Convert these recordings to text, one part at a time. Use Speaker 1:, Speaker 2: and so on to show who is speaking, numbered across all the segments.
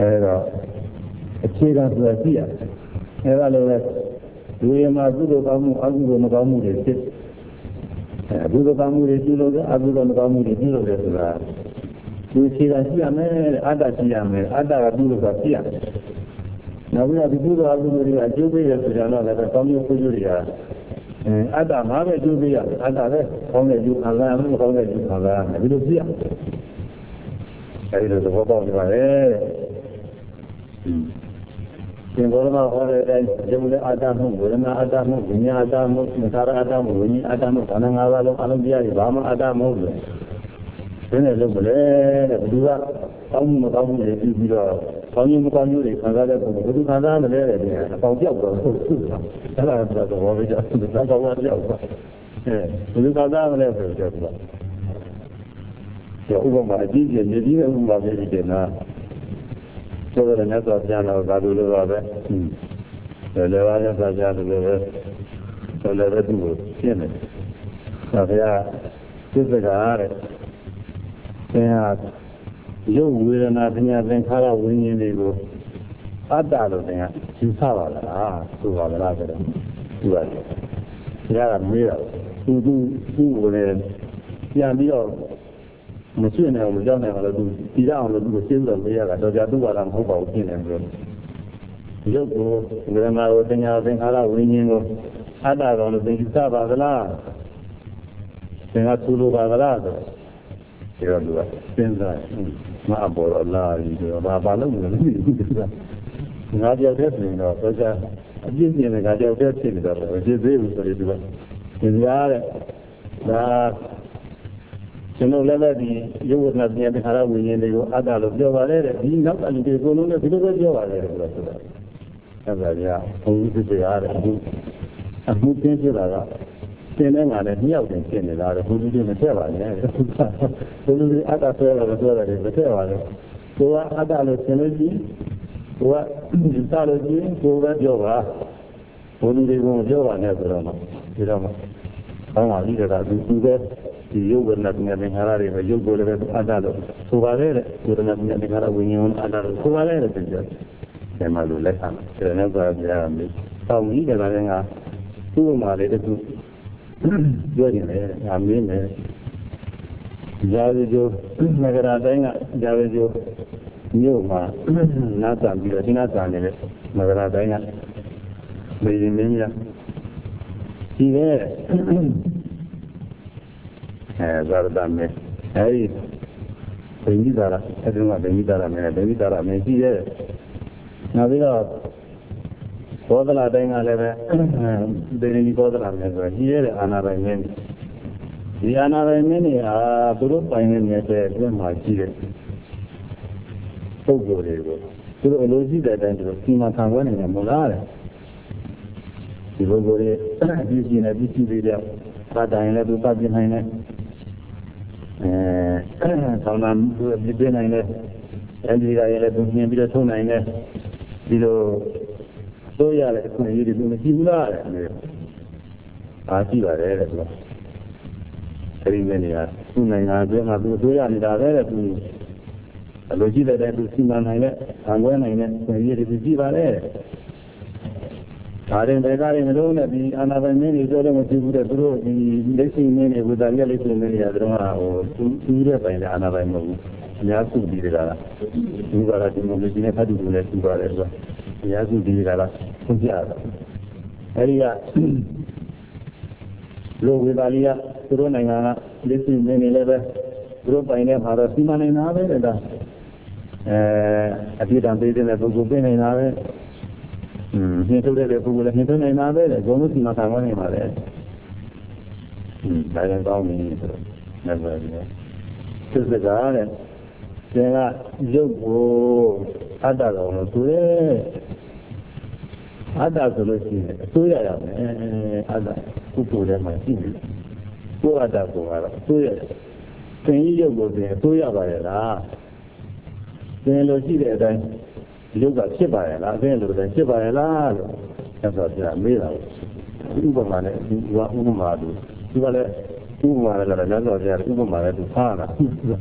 Speaker 1: အခြေခံဆိုတာကြည့်ရတယ်အဲဒါလည်းလူရမှာကုသိုလ်ကောင်းမှုအကုသိုလ်မကောင်းမှုတွေဖြစ်ကုသိုလ်ကောင်းမှုတွေပြုလို့အကုသိုလ်မကောင်းမှုတွေပြုလို့လည်းဆိုတာဒီအခြေခံရှိရမယ်အတ္တရှိရမယ်အတ္တကပြုလို့ဆိုတာဖြစ်ရတယ်နောက်ပြီးတော့ဒီကုသိုလ်အကုသိုလ်တွေကအကျိုးပေးရဆိုကြတော့လည်းကောင်းကျိုးကုသိုလ်တွေကအတ္တမှာပဲကျိုးပေးရတယ်အတ္တပဲကောင်းတဲ့ကျိုးခံစားရမယ်မကောင်းတဲ့ကျိုးခံစားရမယ်ဒီလိုဖြစ်ရတယ်အဲဒီလိုသဘောပေါက်နေပါလေသင်္ဘောမှာဟောတဲ့အတိုင်းယုံလည်းအတ္တမှုဝေဒနာအတ္တမှုဝိညာဉ်အတ္တမှုသင်္ခါရအတ္တမှုဝိညာဉ်အတ္တမှုခန္ဓာ၅ပါးလုံးအလုံးတရားတွေဘာမှအတ္တမဟုတ်ဘူးဒီနဲ့လုပ်မလဲတဲ့ဘယ်သူကကောင်းမှုမကောင်းမှုတွေပြီးပြီးတော့ကောင်းမှုမကောင်းမှုတွေခံစားတဲ့ပုံကိုဘယ်သူခံစားမလဲတဲ့အပေါင်းပြောက်တော့ဟုတ်သူ့ကအဲ့ဒါကတော့သဘောပဲကြောက်သူကကောင်းတာပြောက်သွားဘယ်သူခံစားမလဲဆိုတော့သူကဥပမာအကြည့်ကြည့်မြည်ကြီးတဲ့ဥပမာပဲဒီတင်တာဆိုတော့လည်းတော့ပြန်တော့သာလို့လို့ပါပဲလည်းပါရသာကြတယ်လည်းပဲဆိုလည်းပဲသူ့ကိုရှင်းတယ်ဒါဗျာသစ္စာတဲ့သင်ဟာရုပ်ဝေဒနာပညာသင်္ခါရဝိညာဉ်တွေကိုအတ္တလို့သင်ကယူဆပါလားဆိုပါလားဆိုတော့သူကဘုရားကမေးတာသူကိုလည်းပြန်ပြီးတော့မကျွနိုင်အောင်မကြောက်နိုင်အောင်လို့သူတီးရအောင်လို့သူကိုရှင်းလို့မေးရတာတော့ကြာသူ့ဘာသာမဟုတ်ပါဘူးရှင်းတယ်ပြောရုပ်ကိုဝေဒနာကိုပညာသင်္ခါရဝိညာဉ်ကိုအတ္တတော်လို့သင်ယူဆပါသလားသင်ကသူ့လိုပါသလားဆိုတော့သူကစဉ်းစားမအပေါ်တော့လာပြီးတော့ဘာလို့လဲမသိဘူးသူကငါကြောက်တဲ့ဆိုရင်တော့ဆိုကြအပြည့်ပြည့်နဲ့ငါကြောက်တဲ့ဖြစ်နေတော့မဖြစ်သေးဘူးဆိုရင်သူကသင်ကြားတဲ့ဒါကျွန်တော်လည်းပဲဒီရုပ်ဝတ္တနာပြန်ခါရဝိညာဉ်တွေကိုအတ္တလို့ပြောပါလေတဲ့ဒီနောက်အလူတွေကိုလုံးနဲ့ဒီလိုပဲပြောပါလေဆိုတော့အဲ့ဒါကဘုံဖြစ်ကြရတယ်အမှုပြင်းပြတာကသင်တဲ့ငါနဲ့မြောက်တင်ဖြစ်နေတာတော့ဘုရားကြီးမထည့်ပါနဲ့ဘုရားကြီးအတ္တဆွဲတယ်မထည့်ပါနဲ့ကိုကအတ္တလို့သင်လို့ရှိကိုကဒီစားလို့ရှိကိုပဲပြောပါဘုရားကြီးကပြောပါနဲ့ဆိုတော့ဒီတော့ကောင်းပါပြီဒါကသူပဲဒီယုတ်ဝေဒနာပညာသင်္ခါရတွေပဲယုတ်ကိုလည်းပဲအတ္တလို့ဆိုပါလေတဲ့ဝေဒနာပညာသင်္ခါရဝိညာဉ်အတ္တလို့ဆိုပါလေတဲ့ပြောတယ်မှာလို့လက်ခံတယ်နဲ့ဆိုပြရမယ်တောင်းကြီးတယ်ကလည်းငါသူ့မှာလေတခုပြောနေတယ်ငါမင်းနဲ့ဇာတိကျိုးနဂရတိုင်းကဇာတိကျိုးမြို့မှာနားတန်ပြီးတော့ဒီနားတန်နေတဲ့နဂရတိုင်းကမေရင်မင်းကြီးဒီပဲဇာတမေအဲဒီဘိမိတာရအဲဒီကဘိမိတာရမင်းဘိမိတာရမင်းကြီးရဲ့နောက်ပြီးတော့ဘောဓလာတိုင်းကလည်းပဲဒေနီဘောဓလာမင်းဆိုကြီးရဲ့အာနာပိုင်မင်းဒီအာနာပိုင်မင်းတွေဟာသူတို့ပိုင်နေတဲ့အတွင်းမှာကြီးတဲ့ပုဂ္ဂိုလ်တွေကိုသူတို့အလိုရှိတဲ့အတိုင်းသူတို့စီမံခံခွင့်နေတယ်မဟုတ်လားတဲ့ဒီပုဂ္ဂိုလ်တွေပြည်ရှိနေပြည်ရှိပြီးတော့သာတိုင်းလည်းသူသတ်ပြနိုင်တယ်ဆောင်းနာသူပြနိုင်တယ်အဲဒီကလည်းသူမြင်ပြီးတော့ထုံနိုင်တယ်ဒီလိုဆိုရတဲ့အခွင့်အရေးတွေမရှိဘူးလားတဲ့အားရှိပါတယ်တဲ့သူကအဲဒီမင်းတွေကသူ့နိုင်ငံအတွင်းမှာသူဆိုရနေတာပဲတဲ့သူအလိုရှိတဲ့သူစီမံနိုင်တဲ့ခံွယ်နိုင်တဲ့ခွင့်အရေးတွေရှိပါတယ်ဒါရင်ဘယ်ကားရင်မလို့နဲ့ဒီအာနာပိုင်မင်းတွေပြောလို့မရှိဘူးတဲ့သူတို့ဒီလက်ရှိမင်းတွေဝိသရိယလက်ရှိမင်းတွေကတော့သူတဲ့ပိုင်တဲ့အာနာပိုင်မဟုတ်ဘူးအများစုဒီကလားဒီကတော့ဒီလိုမျိုးဒီနဲ့ဖတ်တူနဲ့သူပါတယ်ဆိုတော့အများစုဒီကလားသိကြတာအဲဒီကလူဝိသရိယသူတို့နိုင်ငံကလက်ရှိမင်းတွေလည်းပဲသူတို့ပိုင်တဲ့မှာတော့စီမံနေတာပဲတဲ့ဒါအပြည့်တန်ပေးတဲ့ပုဂ္ဂိုလ်ပြင်နေတာပဲမြင်ထုတ်တဲ့ပုဂ္ဂိုလ်လည်းမြင်ထုတ်နေတာပဲတဲ့ဘုံလို့စီမံခံရနေပါလေဒါလည်းကောင်းပြီဆိုတော့လည်းပဲသစ္စာတဲ့သင်ကရုပ်ကိုအတ္တတော်လို့ဆိုရဲအတ္တဆိုလို့ရှိရင်အစိုးရရမယ်အတ္တပုဂ္ဂိုလ်ထဲမှာရှိတယ်ကိုယ်အတ္တကိုကတော့အစိုးရသင်ကြီးရုပ်ကိုသင်အစိုးရပါရဲ့လားသင်လိုရှိတဲ့အတိုင်းရုပ်ကဖြစ်ပါရဲ့လားသင်လိုတဲ့ဖြစ်ပါရဲ့လားလို့ဆက်ဆိုပြမေးတာဥပမာနဲ့ဒီကဥပမာတို့ဒီကလည်းဥပမာလည်းလည်းတော့ပြဥပမာလည်းသူဖားတာ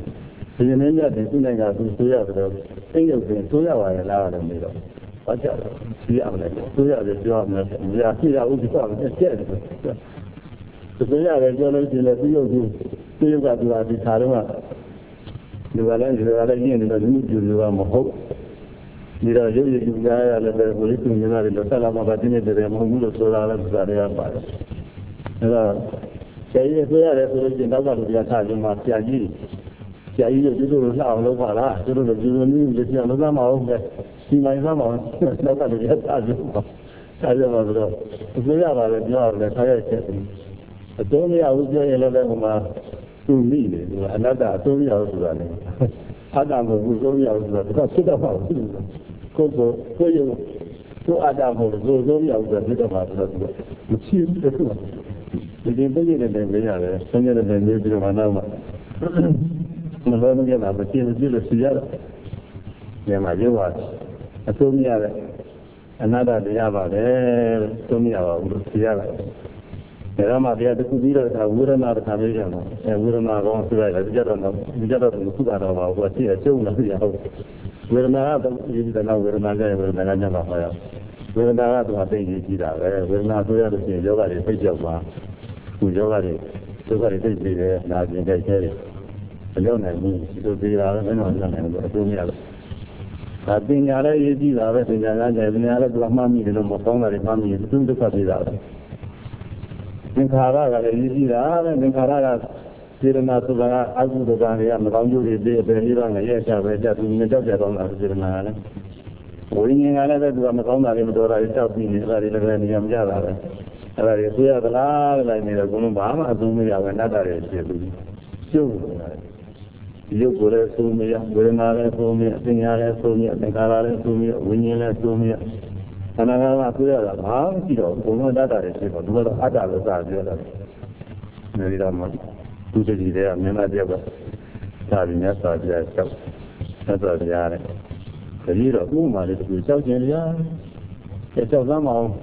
Speaker 1: ဒီနေ့ညတဲ့သူနိုင်ငံသူဆိုရတော့သိရုပ်တင်ဆိုရပါရဲ့လားလို့နေတော့ဘာကြောက်ဒီအောင်လဲဆိုရတယ်ပြောရမယ်။ညာပြရဥပ္ပစာနဲ့ကျက်တယ်။ဆိုရတယ်ပြောလို့ရှိရင်သူရုပ်ကသူကဒီခါတော့လူကလည်းရင်းနေတော့လူကျူလူကမဟုတ်ဒီတော့ရုပ်ရည်ယူကြရလည်းပဲကိုယ်သူမြင်ရတယ်တော့ဆက်လာမှပါတင်းနေတယ်မဟုတ်ဘူးလို့ဆိုတာလည်းသာရပါတယ်အဲဒါဆရာကြီးဆိုရတယ်ဆိုလို့ရှိရင်နောက်ကလူတွေကထားကြမှာဆရာကြီးတို့ဒီလိုလှအောင်လုပ်ပါလားသူတို့ဒီလိုမျိုးလက်ပြန်လုပ်သားမအောင်ပဲဒီမိုင်းသားမအောင်နောက်ကလူတွေကထားကြမှာဆိုတော့ဆိုရပါတယ်ပြောရတယ်ခါရချက်အတော်မရဘူးပြောရင်လည်းဟိုမှာသူမိနေတယ်အနတ္တအတော်မရဘူးဆိုတာလေအတ္တမဟုတ်ဘူးအတော်မရဘူးဆိုတာတော့ဖြစ်တော့မှာဘူးကိုယ်ကိုအတ္တမဟုတ်ဘူးအတော်မရဘူးဆိုတာဖြစ်တော့မှာဆိုတော့မရှိဘူးတဲ့သူကဒီပြည့်နေတဲ့နေရတယ်ဆင်းရဲတဲ့နေပြီးတော့မှနောက်မှမလို့မရတာမရှိဘူးလို့ရှိရတယ်ဒီမှာရုပ်ဟာအတော်မရတဲ့အနတ္တတရားပါပဲအတော်မရပါဘူးလို့ရှိရတယ်ဒါမှတရားတစ်ခုပြီးတော့ဝေဒနာတစ်ခါမျိုးရမှာဝေဒနာကောင်းဆိုရတယ်ကြတော့ခုကတော့ဟိုရှိအကျုံးလို့ရအောင်ဝေဒနာကတော့ဒီတော့ဝေဒနာကြရဝေဒနာညမှာဟောရဝေဒနာကတော့သိရေးကြည့်တာပဲဝေဒနာဆိုရလို့ရှိရင်ယောဂတွေဖိတ်ကြောက်ပါခုယောဂတွေသိပြီးတယ်နာကျင်ကြိုက်တယ်မရောက်နိုင်ဘူးဒီလိုသေးတာလည်းမနှောင့်နိုင်ဘူးအကျိုးမရဘူးဒါပညာလည်းရေးကြည့်တာပဲပညာကလည်းပညာလည်းသူကမှတ်မိတယ်လို့မကောင်းတာတွေမှတ်မိတယ်သူဒုက္ခသေးတာပဲသင်္ခါရကလည်းရည်ကြည်တာပဲသင်္ခါရကစေတနာဆိုတာကအကုသိုလ်ကံတွေကမကောင်းကျိုးတွေပြီးအပယ်လေးပါးနဲ့ရဲ့ချပဲကြသူမြင်တော့ကြတော့တာစေတနာကလည်းဝိညာဉ်ကလည်းပဲသူကမကောင်းတာတွေမတော်တာတွေတောက်ပြီးနေတာတွေလည်းပဲနေရာမကြတာပဲအဲ့ဒါတွေသိရသလားလိုက်နေတော့ဘုံလုံးဘာမှအသုံးမရဘူးနတ်တာတွေဖြစ်ပြီးကျုပ်နေတာဒီရုပ်ကိုလည်းသုံးမရဝေဒနာလည်းသုံးမရသင်ညာလည်းသုံးမရသင်္ခါရလည်းသုံးမရဝိညာဉ်လည်းသုံးမရခန္ဓာကမှသိရတာဘာမှမရှိတော့ဘုံလုံးတတ်တာတွေဖြစ်တော့သူကတော့အတ္တလို့သာပြောတာနေရာမှာသူတည်းတွေကမျက်နှာပြောက်တာဒါပြီးမြတ်စွာဘုရားကြောက်မြတ်စွာဘုရားတဲ့ဒီတော့ဥပမာလေးတစ်ခုကြောက်ခြင်းရကြောက်သမ်းမအောင်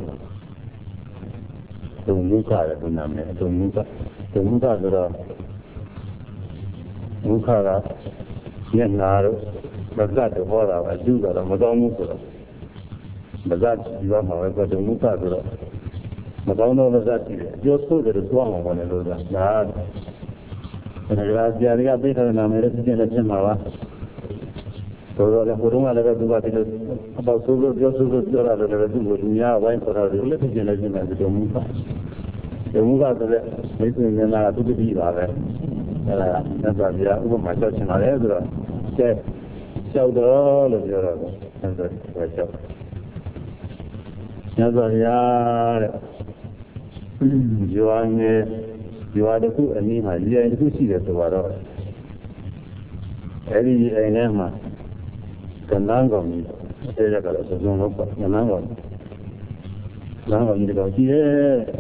Speaker 1: ဒုံမူခရတယ်ဘုနာမယ်ဒုံမူခဆိုတော့မူခကမျက်နာတို့မဇ္ဇတ်တို့ဟောတာပဲအကျူကတော့မကောင်းဘူးဆိုတော့မဇ္ဇတ်ဒီဘက်မှာပဲဒုံမူခဆိုတော့မကောင်းသောမဇ္ဇတ်ကြီးတယ်အကျိုးဆိုးတယ်လို့ပြောအောင်ပါလေလို့ဆိုတာဒါကဆရာတွေကပြေးထားတဲ့နာမည်လေးဖြစ်နေမှာပါဆိုတော့လည်းဘုရုံးကလည်းပဲသူကဒီလိုအပေါက်ဆိုးလို့ပြောတာလည်းပဲသူ့ကိုလူများဝိုင်းခေါ်တာလည်းဖြစ်နေတယ်ဒုံမူခဆိုတဲ့မိတ်ဆွေများကသူတတိပါပဲအဲဒါသစ္စာပြဥပမာချက်ချင်ပါလေဆိုတော့ကျဲလျှောက်တော့လို့ပြောတော့သစ္စာပြလျှောက်ညဇောရတဲ့ရွာတစ်ခုအနည်းမှာရေအိမ်တစ်ခုရှိတယ်ဆိုတော့အဲဒီအိမ်ထဲမှာကနန်းကောင်ကြီးအဲဒါကတော့စုံလုံးပေါ့ကနန်းကောင်ကြီးတော့ကြည့်ရဲ့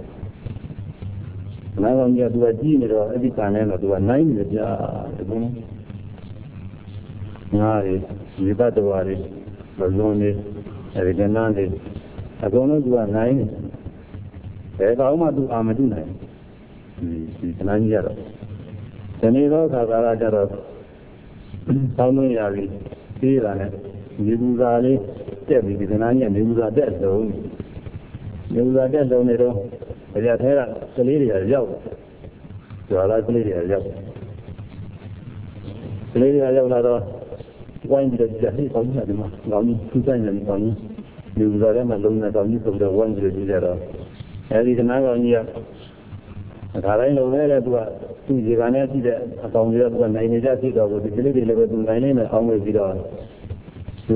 Speaker 1: နာကောင်ကြီးကသူကကြည့်နေတော့အဲ့ဒီကံနဲ့တော့သူကနိုင်နေကြတယ်ဘုန်းငါရီဒီဘတ်တော်ရီဘဇွန်နေအဲဒီကနန်းနေအကုန်လုံးသူကနိုင်နေဘယ်ကောင်မှသူအာမတုနိုင်ဒီကနန်းကြီးကတော့ဒီနေ့တော့ခါကာလကျတော့ဆောင်းလို့ရပြီပြီးတာနဲ့မြေဘူးသာလေးတက်ပြီးဒီကနန်းကြီးကနေဘူးသာတက်ဆုံးနေတော့ဘယ်ရထဲကကလေးတွေရောက်ကြွာလာကလေးတွေရောက်လာတော့ဝိုင်းပြီးတော့ကြာဟိကောင်းတယ်မှာကောင်းကြီးသူဆိုင်နေကောင်းကြီးဒီဥစားထဲမှာလုံးနဲ့ကောင်းကြီးဆိုတော့ဝိုင်းပြီးတော့ကြည့်ကြတော့အဲဒီကနားကောင်းကြီးကဒါတိုင်းလုံးနဲ့လည်းသူကသူ့ဒီကနေ့ရှိတဲ့အကောင်ကြီးကသူကနိုင်နေကြဖြစ်တော့ဒီကလေးတွေလည်းပဲသူနိုင်နေမယ်အောင်းဝေးပြီးတော့သူ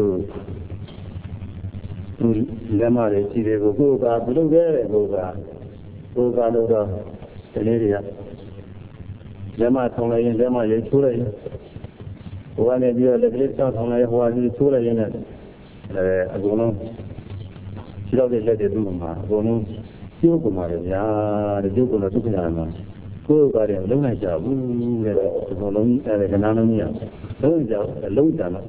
Speaker 1: လက်မတွေရှိတယ်ကိုယ်ကဘလို့လဲကိုယ်ကလို့တော့ဒီလေးတွေကလက်မထောင်လိုက်ရင်လက်မရိတ်ချိုးလိုက်ရင်ဟိုကနေပြီးတော့လက်ကလေးတောင်းထောင်လိုက်ဟိုကနေချိုးလိုက်ရင်လည်းအကုန်လုံးခြေတော့တဲ့လက်တွေသူ့မှာအကုန်လုံးကျိုးကုန်ပါလေဗျာတဲ့ကျိုးကုန်တော့ဒုက္ခရမှာကိုယ်ကလည်းလုံးလိုက်ကြဘူးတဲ့ဒီလိုလုံးအဲ့ဒါကနားလုံးကြီးလုံးကြအလုံးကြတော့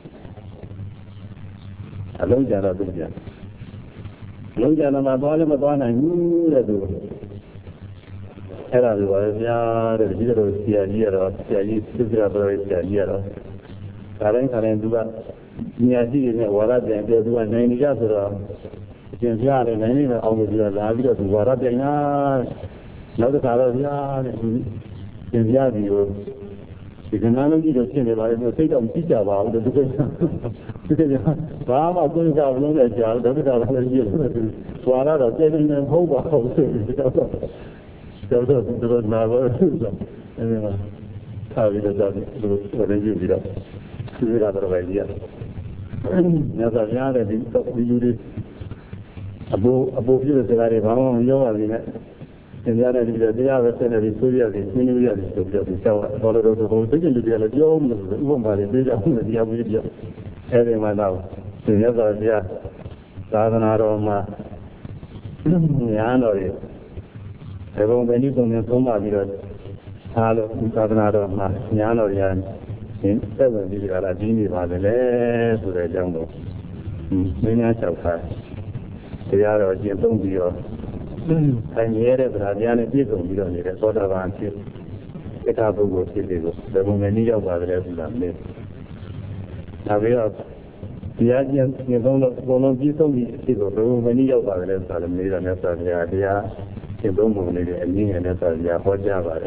Speaker 1: သူကြလုံးကြတော့မှသွားလည်းမသွားနိုင်ဘူးတဲ့သူ era di guardare il giro sia giro si tratta di giro karen dua niati ne guardare de dua nei ni ga so ro cin piare nei ni aung di la di do guardare naနောက်တစ်ခါတော့ဗျာတဲ့သူသင်ပြပြီးတော့ဒီကနာလုံးကြီးတော့ရှင်းနေပါလေစိတ်တော့ကြည့်ကြပါဘူးတကယ်ကဘာမှကိုယ်ကလုံးနဲ့ကြာတော့ဒါကလည်းကြည့်လို့သူွာတော့ကျေနေနေမဟုတ်ပါဘူးဆိုပြီးတော့နာတော့အဲဒီမှာထားပြီးတော့သူလည်းကြည့်ပြီးတော့သူကတော့ပဲကြည့်ရတယ်။ညစာပြားတဲ့ဒီလူတွေအပိုးပြည့်တဲ့စကားတွေဘာမှမပြောပါဘူးနဲ့သင်ကြားတဲ့ဒီတရားပဲဆက်နေပြီးဆိုရတယ်ရှင်းလို့ရတယ်ဆိုပြီးတော့ဆောက်တော်တော်ဘုံသိကျင်လူတွေကလည်းပြောမလို့ဥပမာတွေပေးကြအောင်တရားပြီးပြအဲဒီမှာတော့သင်ကြားတော်တရားသာသနာတော်မှာညာတော်တွေဘယ်ပုံပဲနည်းပုံနဲ့သုံးပါပြီးတော့အားလို့သာသနာတော်မှာညာတော်တွေရင်သက်ဝင်ပြီးကြတာဒီနေပါလေဆိုတဲ့အကြောင်းကိုမင်းများလျှောက်ထားတရားတော်ကျင့်သုံးပြီးတော့ဆိုင်ရဲတဲ့ဗราတရားနဲ့ပြည့်စုံပြီးတော့နေတဲ့သောတာပန်ဖြစ်ဣဋ္ဌပုဂ္ဂိုလ်ဖြစ်ပြီးတော့ဘယ်ပုံနဲ့နည်းရောက်ပါကြလဲဆိုတာမင်းဒါပြီးတော့တရားကျင့်သုံးလို့ဘုံလုံးပြည့်စုံပြီးဖြစ်တော့ဘယ်ပုံနဲ့နည်းရောက်ပါကြလဲဆိုတာလည်းမေးတော့မြတ်စွာဘုရားတရားကျင့်သုံးပုံလေးတွေအနည်းငယ်နဲ့ဆိုပြဟောကြားပါတယ်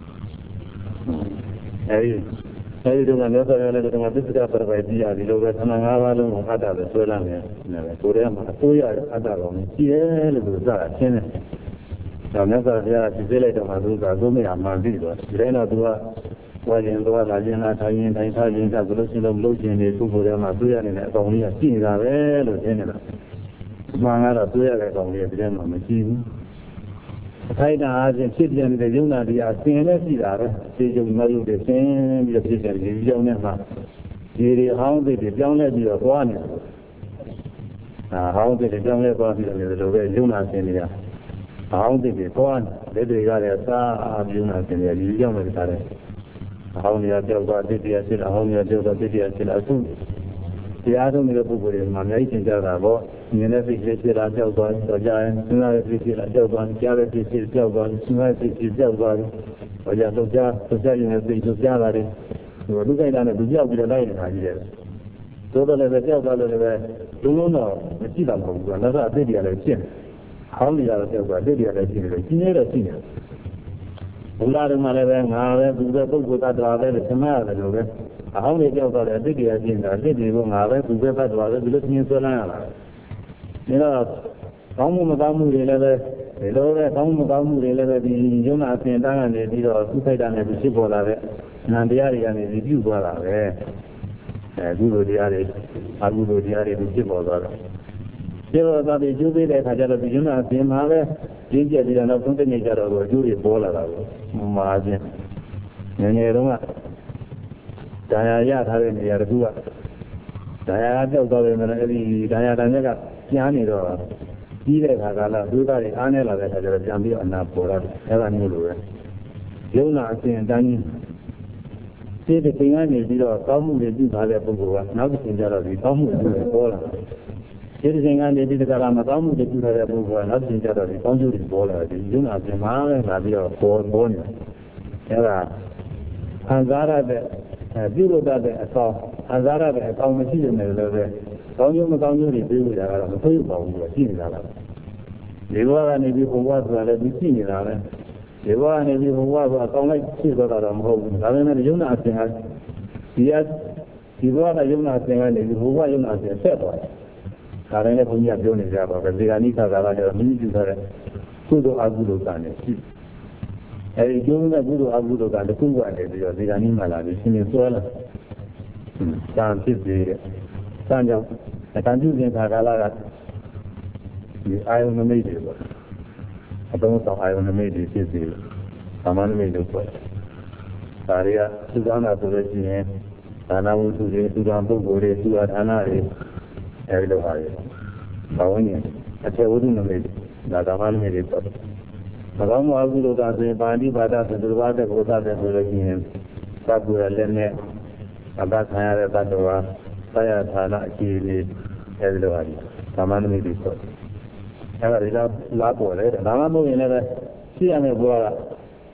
Speaker 1: အဲဒီတော့မြတ်စွာဘုရားလည်းဒီမှာသစ္စာပရပိုက်ကြည့်ရဒီလိုပဲသဏ္ဍာန်၅ပါးလုံးကိုအတ္တလို့ဆွဲလာတယ်ကိုယ်ထဲမှာအစိုးရအတ္တကောင်ကြီးကြည့်ရဲလို့ဆိုတာရှင်းတယ်။ဒါမြတ်စွာဘုရားကြည့်လိုက်တော့မှသူကသုံးမရမှန်ပြီတော့ဒီတိုင်းတော့သူကဝါရင်တော့လာခြင်းလားထိုင်ရင်ထိုင်ထားခြင်းကဘလို့ရှိလို့မလို့ခြင်းတွေသူ့ကိုယ်ထဲမှာတွေ့ရနေတဲ့အကောင်ကြီးကကြည့်နေတာပဲလို့ရှင်းနေတာ။မှန်ကတော့တွေ့ရတဲ့အကောင်ကြီးကဒီထဲမှာမကြည့်ဘူး။အခိုက်အတန့်အားဖြင့်ဖြစ်ပြနေတဲ့ယုံနာတရားဆင်နဲ့ရှိတာပဲ။ဒီယုံနာယုတ်တွေဆင်ပြီးတော့ဖြစ်တဲ့ဒီကြောင့်နဲ့မှဒီတွေဟောင်းသိတွေပြောင်းလဲပြီးတော့သွားနေတာ။ဟောင်းသိတွေပြောင်းလဲသွားပြီးတော့ဒီလိုပဲယုံနာဆင်နေတာ။ဟောင်းသိတွေသွားနေလက်တွေကလည်းစားယုံနာဆင်နေဒီကြောင့်လည်းဒါလည်းဟောင်းနေရပြောက်သွားတိတိယဖြစ်လာဟောင်းနေရပြောက်သွားတိတိယဖြစ်လာအခုတရားထုတ်နေတဲ့ပုဂ္ဂိုလ်တွေမှာအများကြီးသင်ကြတာပေါ့မြင်တဲ့စိတ်လေးဖြစ်လာကြောက်သွားတော့ကြားရင်စဉ်းစားတဲ့စိတ်ဖြစ်လာကြောက်သွားကြားတဲ့စိတ်ဖြစ်ကြောက်သွားစဉ်းစားတဲ့စိတ်ဖြစ်ကြောက်သွားဟောကြတော့ကြားရင်စိတ်တို့ကြားလာတယ်ဒီလူကြိုက်တာနဲ့သူကြောက်ပြီးတော့လိုက်နေတာကြီးတယ်သို့တော်လည်းကြောက်သွားလို့လည်းလုံးလုံးတော့မရှိတာမဟုတ်ဘူးကနောက်အသိတရားလည်းဖြစ်ဟောင်းနေရတော့ကြောက်သွားအသိတရားလည်းဖြစ်နေတယ်ရှင်းနေတော့ရှိနေတယ်ဘုရားဓမ္မလည်းပဲငါပဲသူပဲပုဂ္ဂိုလ်တ attva ပဲလို့သင်ရတယ်လို့ပဲအဟောင်းတွေကြောက်တော့တယ်အသိတရားရှင်းတာအသိတွေကငါပဲသူပဲတ attva ပဲဒီလိုသင်ဆွဲလန်းရတာဒါတော့ကောင်းမှုမကောင်းမှုတွေလည်းပဲဒီလိုပဲကောင်းမှုမကောင်းမှုတွေလည်းပဲဒီယုံနာအစဉ်တန်းကနေပြီးတော့သူ့ခိုက်တာနဲ့ဖြစ်ပေါ်လာတဲ့ဉာဏ်တရားတွေကနေဒီပြုသွားတာပဲကုသိုလ်တရားတွေအကုသိုလ်တရားတွေဖြစ်ပေါ်သွားတာကျေတော်သာပြီးကျိုးသေးတဲ့အခါကျတော့ဒီယုံနာအစဉ်မှာပဲရင်းကျက်ပြီးတော့နောက်ဆုံးတစ်နေ့ကျတော့အကျိုးတွေပေါ်လာတာကိုမှားခြင်းငယ်ငယ်တုန်းကတရားရထားတဲ့နေရာတခုကတရားကြောက်သွားတယ်မလားအဲဒီတရားတန်မြက်ကပြန်နေတော့ပြီးတဲ့အခါကလည်းဒုက္ခတွေအားနေလာတဲ့အခါကျတော့ပြန်ပြီးတော့အနာပေါ်လာတယ်အဲဒါမျိုးလိုပဲယုံနာအစဉ်အတိုင်းဒီတစ်ချိန်ကနေပြီးတော့ကောင်းမှုတွေပြုထားတဲ့ပုဂ္ဂိုလ်ကနောက်တစ်ချိန်ကျတော့ဒီကောင်းမှုတွေပေါ်လာတယ်ဒီတစ်ချိန်ကနေဒီတကယ်မကောင်းမှုတွေပြုထားတဲ့ပုဂ္ဂိုလ်ကနောက်တစ်ချိန်ကျတော့ဒီကောင်းကျိုးတွေပေါ်လာတယ်ဒီယုံနာအစဉ်မှာပဲလာပြီးတော့ပေါ်နေတယ်အဲဒါခံစားရတဲ့ပြုလုပ်တတ်တဲ့အကောင်ခံစားရတဲ့အကောင်မရှိနေတယ်လို့ပဲကောင်းကျိုးမကောင်းကျိုးတွေပြေးလို့ရတာတော့မသိပါဘူးလို့ရှိနေတာလားဒီဘဝကနေပြီးဘုရားဆိုတာလည်းသိနေတာပဲဒီဘဝကနေပြီးဘုရားဆိုတာကောင်းလိုက်ဖြစ်သွားတာတော့မဟုတ်ဘူးဒါပေမဲ့ယုံနာအစဉ်ကဒီဘဝကယုံနာအစဉ်ကနေပြီးဘုရားယုံနာအစဉ်ဆက်သွားတယ်ဒါလည်းဘုရားပြောနေကြပါပဲဒီကနိခါကာလကျတော့မိမိပြုထားတဲ့ကုသိုလ်အကုသိုလ်ကလည်းရှိအဲဒီကျိုးမဲ့ကုသိုလ်အကုသိုလ်ကတစ်ခုကနေပြီးတော့ဒီကနိမှလာပြီးရှင်းရှင်းဆွဲလာတန်ဖြစ်ပြီးတဲ့တန်ကြောင့်အတန်ပြုခြင်းခါကာလကဒီအာယုနမိတ်တွေပေါ့အတုံးဆောင်အာယုနမိတ်တွေဖြစ်ပြီးသာမန်နမိတ်လို့ပြောတယ်ဒါတွေကသုဒ္ဓနာဆိုလို့ရှိရင်ဒါနဝုစုတွေသုဒ္ဓပုဂ္ဂိုလ်တွေသုဒ္ဓဌာနတွေအဲဒီလိုဟာတွေဘာဝင်နေအထေဝုဒ္ဓနမိတ်ဒါသာမန်နမိတ်တွေပေါ့မကောင်းမှုအကုသိုလ်ကဆိုရင်ပါဠိဘာသာသတ္တဝါတဲ့ဘုရားတဲ့ဆိုလို့ရှိရင်သတ်ပြီးလည်းနဲ့အဘခံရတဲ့တ attva ဆရာဌာနအခြေအနေအဲဒီလိုဟာတွေသာမန်နမိတ်တွေပေါ့အဲ့ဒါဒီလားလာပေါ်တယ်ဒါမှမဟုတ်ရင်လည်းရှိရမယ်ဘုရားက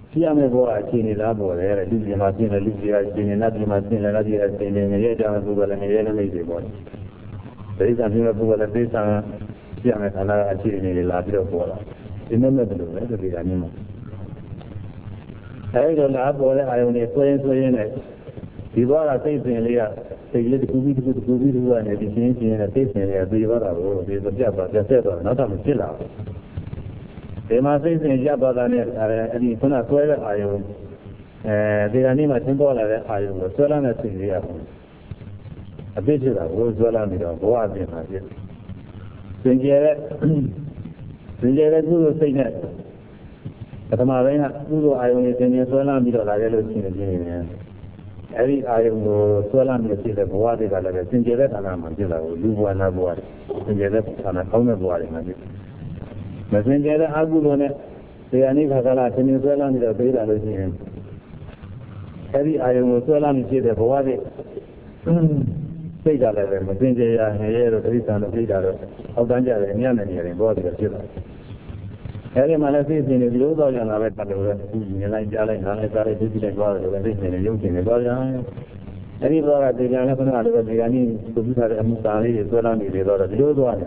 Speaker 1: Sia me vuoi accini la vuole, lui di mattina lui di accini, la di mattina la di accini, mi viene già tu quella mi viene mi si vuole. Per esempio tu quella pesa sia me la accini la più buona. E non è bello, è per animo. La vuole hai un esperienza di guarda sempre in lì, se gli cubiti ne di cinesi ne teste di guarda lo di già già certo, non da c'è là. E ma se già vada di una quella hai di anima temporale hai un sola ne si via. A te la vuoi sola mi da guardi ma che. Singere tutto sei ne. Katama bene tutto hai un segno sola mi da la che lo si Every item will swell on the sea of water that I think you let on Mandela, you were not water. And you left on a corner of water. But when you had a good on it, they are never going to swell on the bed and listen. Every item will swell on the sea of water. Say that I am a danger and a year of 300 feet out of danger and young and hearing body of children. Every man has seen the blue dog and I've had like Jala and I started to see the God of everything and using the God. Any brother at the young person out of the beginning to be had a Mustani is well on the Lord of the old one.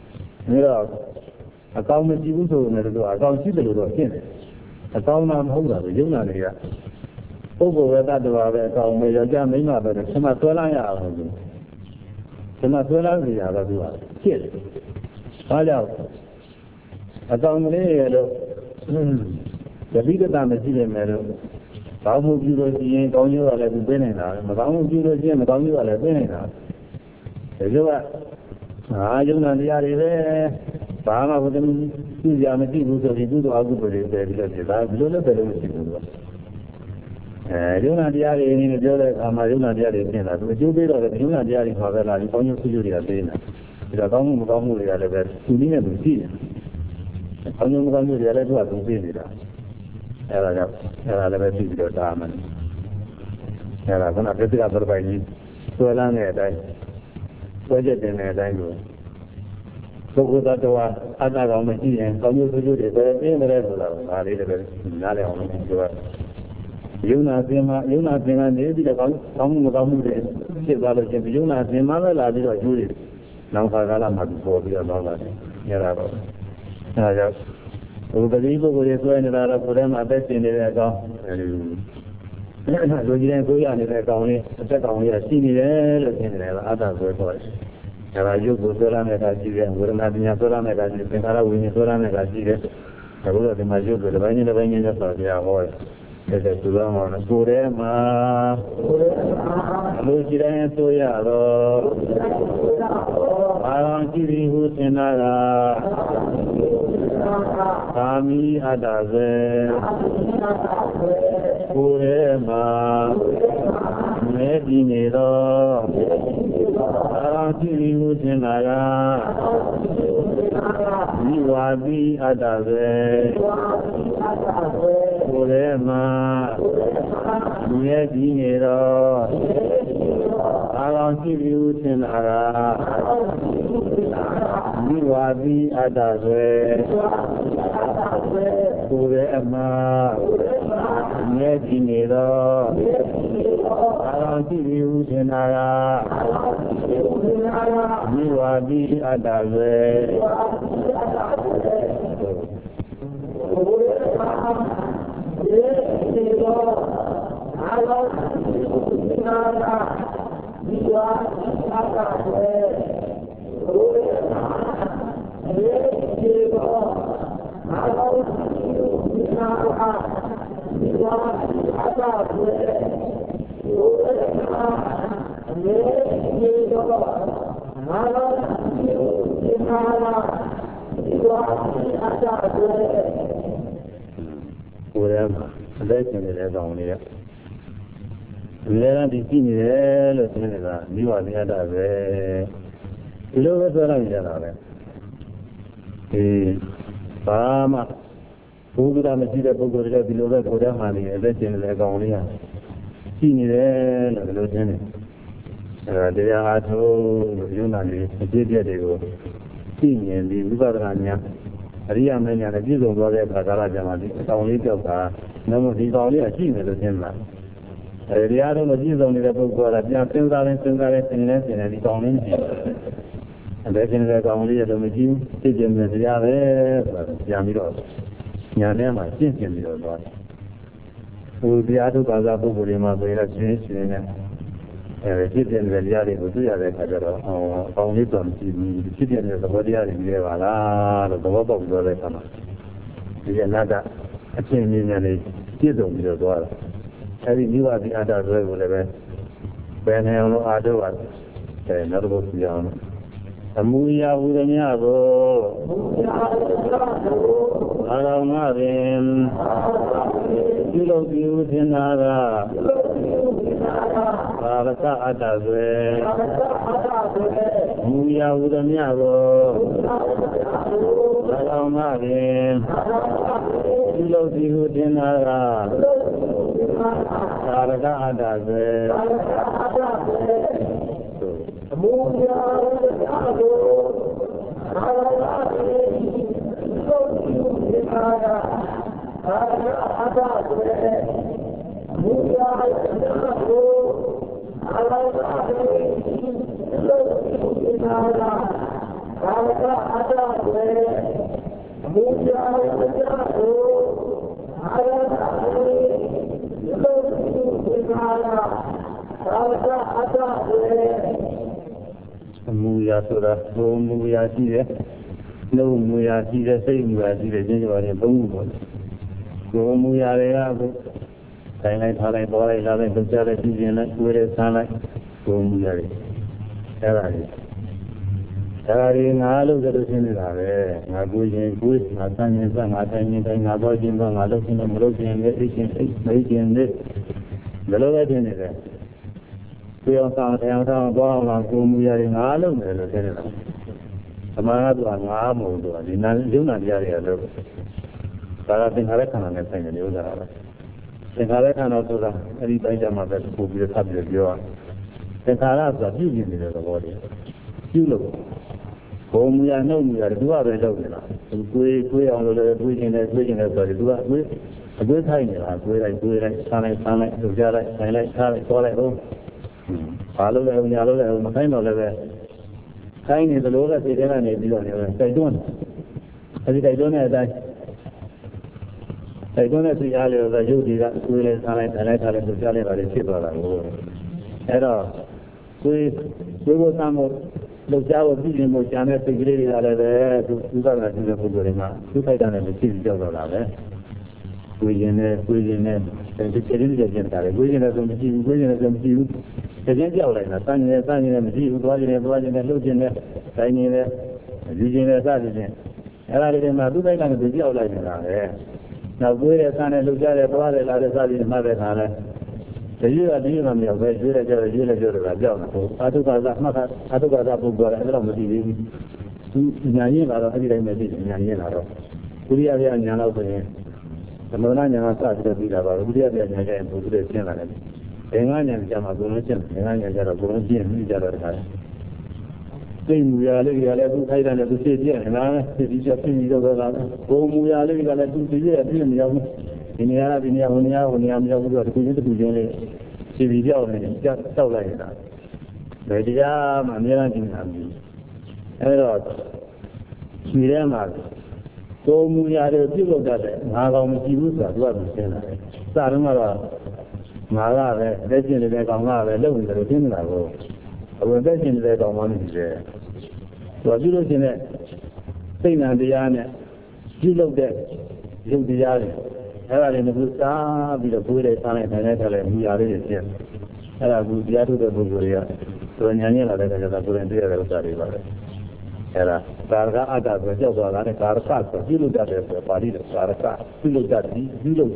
Speaker 1: A cow with you to a cow see the little kin. A cow man holder, the young man here. Over that the cow made a jam in my bed, some are 12 hours. Some are 12 hours. Kill. All out. A town there, the bigger than the city meadow. How would you go in on you are like Benina? How would you go in on you are like Benina? You are, you know, the area, Bama with them, two Yamati, who do the Agubu, because I do the better with you. You know, the area in the Joda, Amaruna, the area, with you beat or the Yuna, the area, however, you on your Sujuria Dana. It's a common to me and to see. I'm going to let you to see it. I'll see your time. And I'm going to get it up by you. So long as I budget in a language. So with that, I'm not on the sea and come to do it. In the rest of the I did it. Not on the you not think I need to come without it. She's got a you not think my lad is a Judy. Now I got a for the other. Yeah. The people who are going to put them at best in their account. So you didn't go on in their county, the second year, see there, in their other voice. And I use the Solan as I see them, we're not in a Solan as I think I will in Solan as I see it. I will have my job with the Vanya Vanya of their voice. They said to them on a Surema, Lucidan Soyalo, I don't give you who's in Kami Adaze, Urema, Medinero, Araki Utinara, Iwabi Adaze, Urema, Medinero, Araki Utinara, Iwabi Adaze, Urema, Medinero, Araki Utinara, Iwabi Adaze, Urema, adesso mi le donne. Le di fini le teneva, io avevo da avere. Lo vedo la vita. E Bama, Buddha Messi, Buddha di Lola, Buddha Mani, e le tiene le donne. Fini lo tiene. Deve aver Yunani, e devo. Fini di Vivaragna. Ria Mania, the Gizo Brother, Kagara, only Joker, no of these only achieved the same man. Ria don't use only the book, but I can't send out and send out and it's only. And they can get only at the machine, teaching the Yamiro. Yanema, teaching the other. Who the other Bazabu will imagine change in it. Teaching the Yari would do it only from teaching the body in Yavara, the Bob of the Lekama. The another a change in the Gizo with the door. Having you are the other way will have been other one. Another was beyond. Amuya Udanyabo Aramavim Yulogu Dinara Paraka Adave Muya Udanyabo Aramavim Yulogu Dinara Paraka Adave Muya Sura, no Muya Sire, no Muya Sire, say Muya Sire, January, Boom. Go Muya, Thailand, Thailand, Boy, Latin, Pajara, Tijan, Where Sunlight, go Muya. Terry, I look at the Senator, I go in good, my son is my time, I was in the other thing, I'm looking at it, the lower general. We are found downtown Bama, whom we are in Ireland, and the Senator. Amado and Amo, the Nanaria, but I've been Harakan and saying the other. In Harakan also, any Benjamin that will be the subject you are. The Taras are using it as a body. You look. Home we are known, we are two other dogs. We are the weekend as weekend as well. A good time, I do it, sunlight, sunlight, home. Follow the yellow, my kind of level. Kind is the lower they don't need to I don't. I don't have that. I don't have the alley of the Judy that will and I tell him to tell him about the people. At all. We will some of the Java vision which I have to get it out of there to the Pudurima. To fight on the city of the we in and to get in the agenda. We in as a machine, we in as a machine. The Gentle, signing a machine, watching and looking at, signing it, using a Saturday. And I didn't do that on the deal like that. Now, we are trying to look at it, what is in Mother Hana. The year of the year of the year of the I took us up, but I don't believe Yanina, I didn't make it in Yanina. We have Yana. The Molana started to be about Udia and to the Channel. Engan and Jamagunation, Engan and Jaragunji and Mijara. Saying we are living at the side and the city, and I said, you just think you go, we are living at the year, in the Arabia, when you are going to be civilian, just so like that. The Diam and Yaran. And Sweden. So we are the people that Nagam Kibusa, what we say. Saramara, Mara, legend of the Gamma, living the thing I go. I will mention that on one is there. So you look in it, saying on the Yana, you look there, you the Yana. Ever in the Busa, with the Buddha, and we are in here. And I will be out of the Bulgaria. So Yanela, that I couldn't hear about it. Era Sarga Ada, the Java, and Karaka, you look at the party of Saraka, you look at the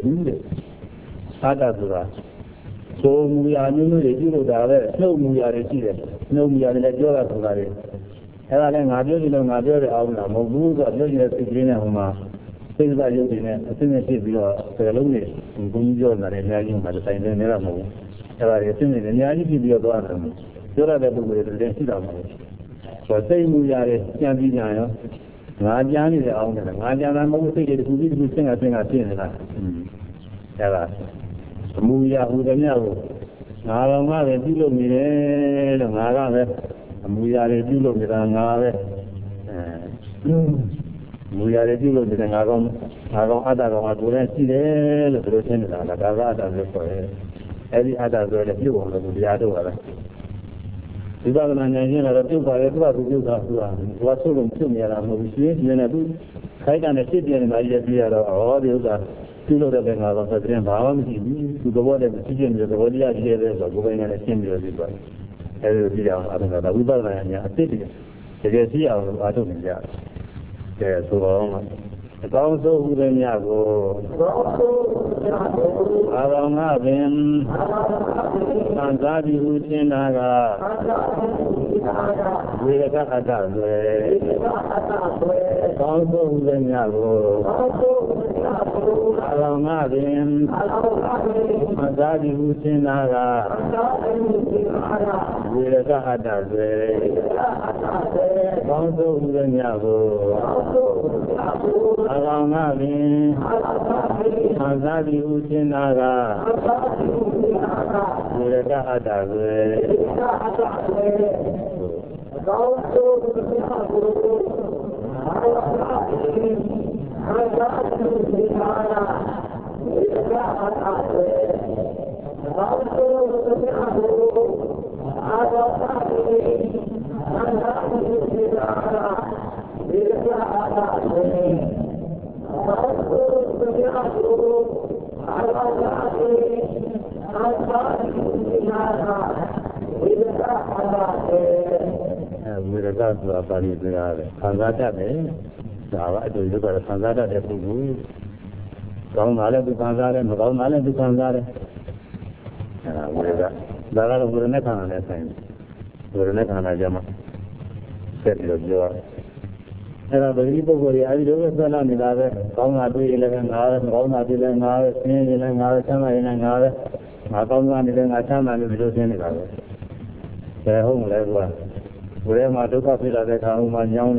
Speaker 1: Adazura. So we are new, you know, that no, we are a no, we are in a Java Sugari. Ella and Adil, Auna, Mogu, the Green Homa, things like you in a signature below, Saloni, in Bunjo, and Imagine by the time they never move. Ella, a thing in the Yaji be a daughter. You're a little bit of the so say we are a Yamina, ngã giang đi ông này ngã giang là một cái gì cũng biết sinh là tiền này là mùi ya mùi đấy nhau ngã là ngã về đi luôn như thế là ngã ra đấy mùi ya đi luôn như là ngã đấy mùi ya đi luôn như là ngã con ada con tôi đang chỉ đấy là tôi xem là đã ra đã được rồi ấy đi ada rồi là tiêu rồi tôi ra đâu rồi bây giờ là nhà là tiêu phải tôi tiêu cả tôi số lượng tiêu nhiều là một số nên là tôi khai ra này xếp tiền này bây giờ là điều là tiêu rồi là ngã con phải tiền bảo mình thì tôi có để xếp tiền rồi tôi đi ra đi rồi tôi bây giờ là tiền rồi thì vậy ấy bây giờ là bây giờ là nhà xếp tiền cái gì à ở đâu mình ra cái số đó Cao số hữu đến nhà cô, Arang Abin, Anzadi Uchinaga, Viveka Atazwe, Cao số hữu đến nhà cô, Arang Abin, Anzadi Uchinaga, Viveka Atazwe, Cao số hữu đến nhà cô. Arang Abin, Anzadi Uchinaga, Viveka Atazwe. Virata Bani Vinare, Kanzata, Sava, to you got a Kanzata, the Pugu, Kaunale to Kanzare, Kaunale to Kanzare. There are Urunekan at that time. Urunekan Jama. Set your joy. There are the people who are doing the Nidave, Kaunati 11 hours, Kaunati 11 hours, 11 hours, 11 hours, Makonga, Achama, and the their home level. Wherever took up it at the Kauma, young,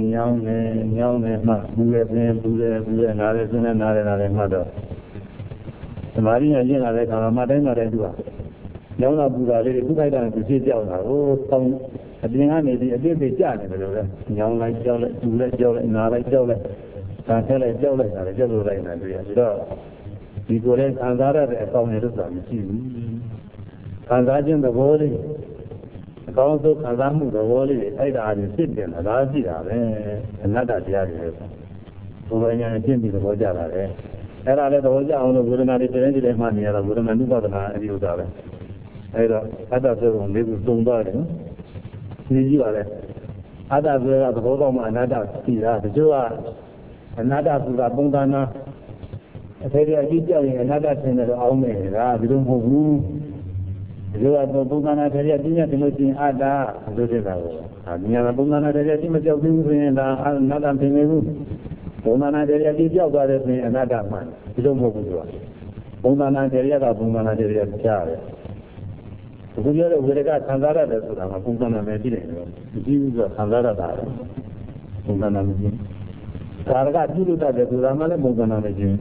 Speaker 1: Buddha, and others, and another mother. The Marina Jena, they come, Madonna, they do. Yona Buddha, they do like that to see Jona. Oh, some, I think I may be a bit young like Jola, to let Jola, and I like Jola. Can't tell it Jola, I just like that. You go in Kanzara, they come here to some. Kanzajin the body. Also, Kazamu, the volley, I sit in a large another diary. When I came to the Vojara, and I let the Voja on the Gurunari Perenji money, and I wouldn't do that. You got it. I thought they were little stone garden. You are it. Others were at the bottom, another see that the Jua, another to the Bundana. I said, I did another thing that all made. We don't have room. Jua Bundana Teria Timothy Ada, Adina Bundana Teria Timothy and another thing. Bundana Teria did your brother another man. You don't move to us. Bundana Teria, Bundana Teria Chare. We got Kanzara, Bundana Medina. You use Kanzara. Bundana Medina. Karga, you got the Ramana Bundana Medina.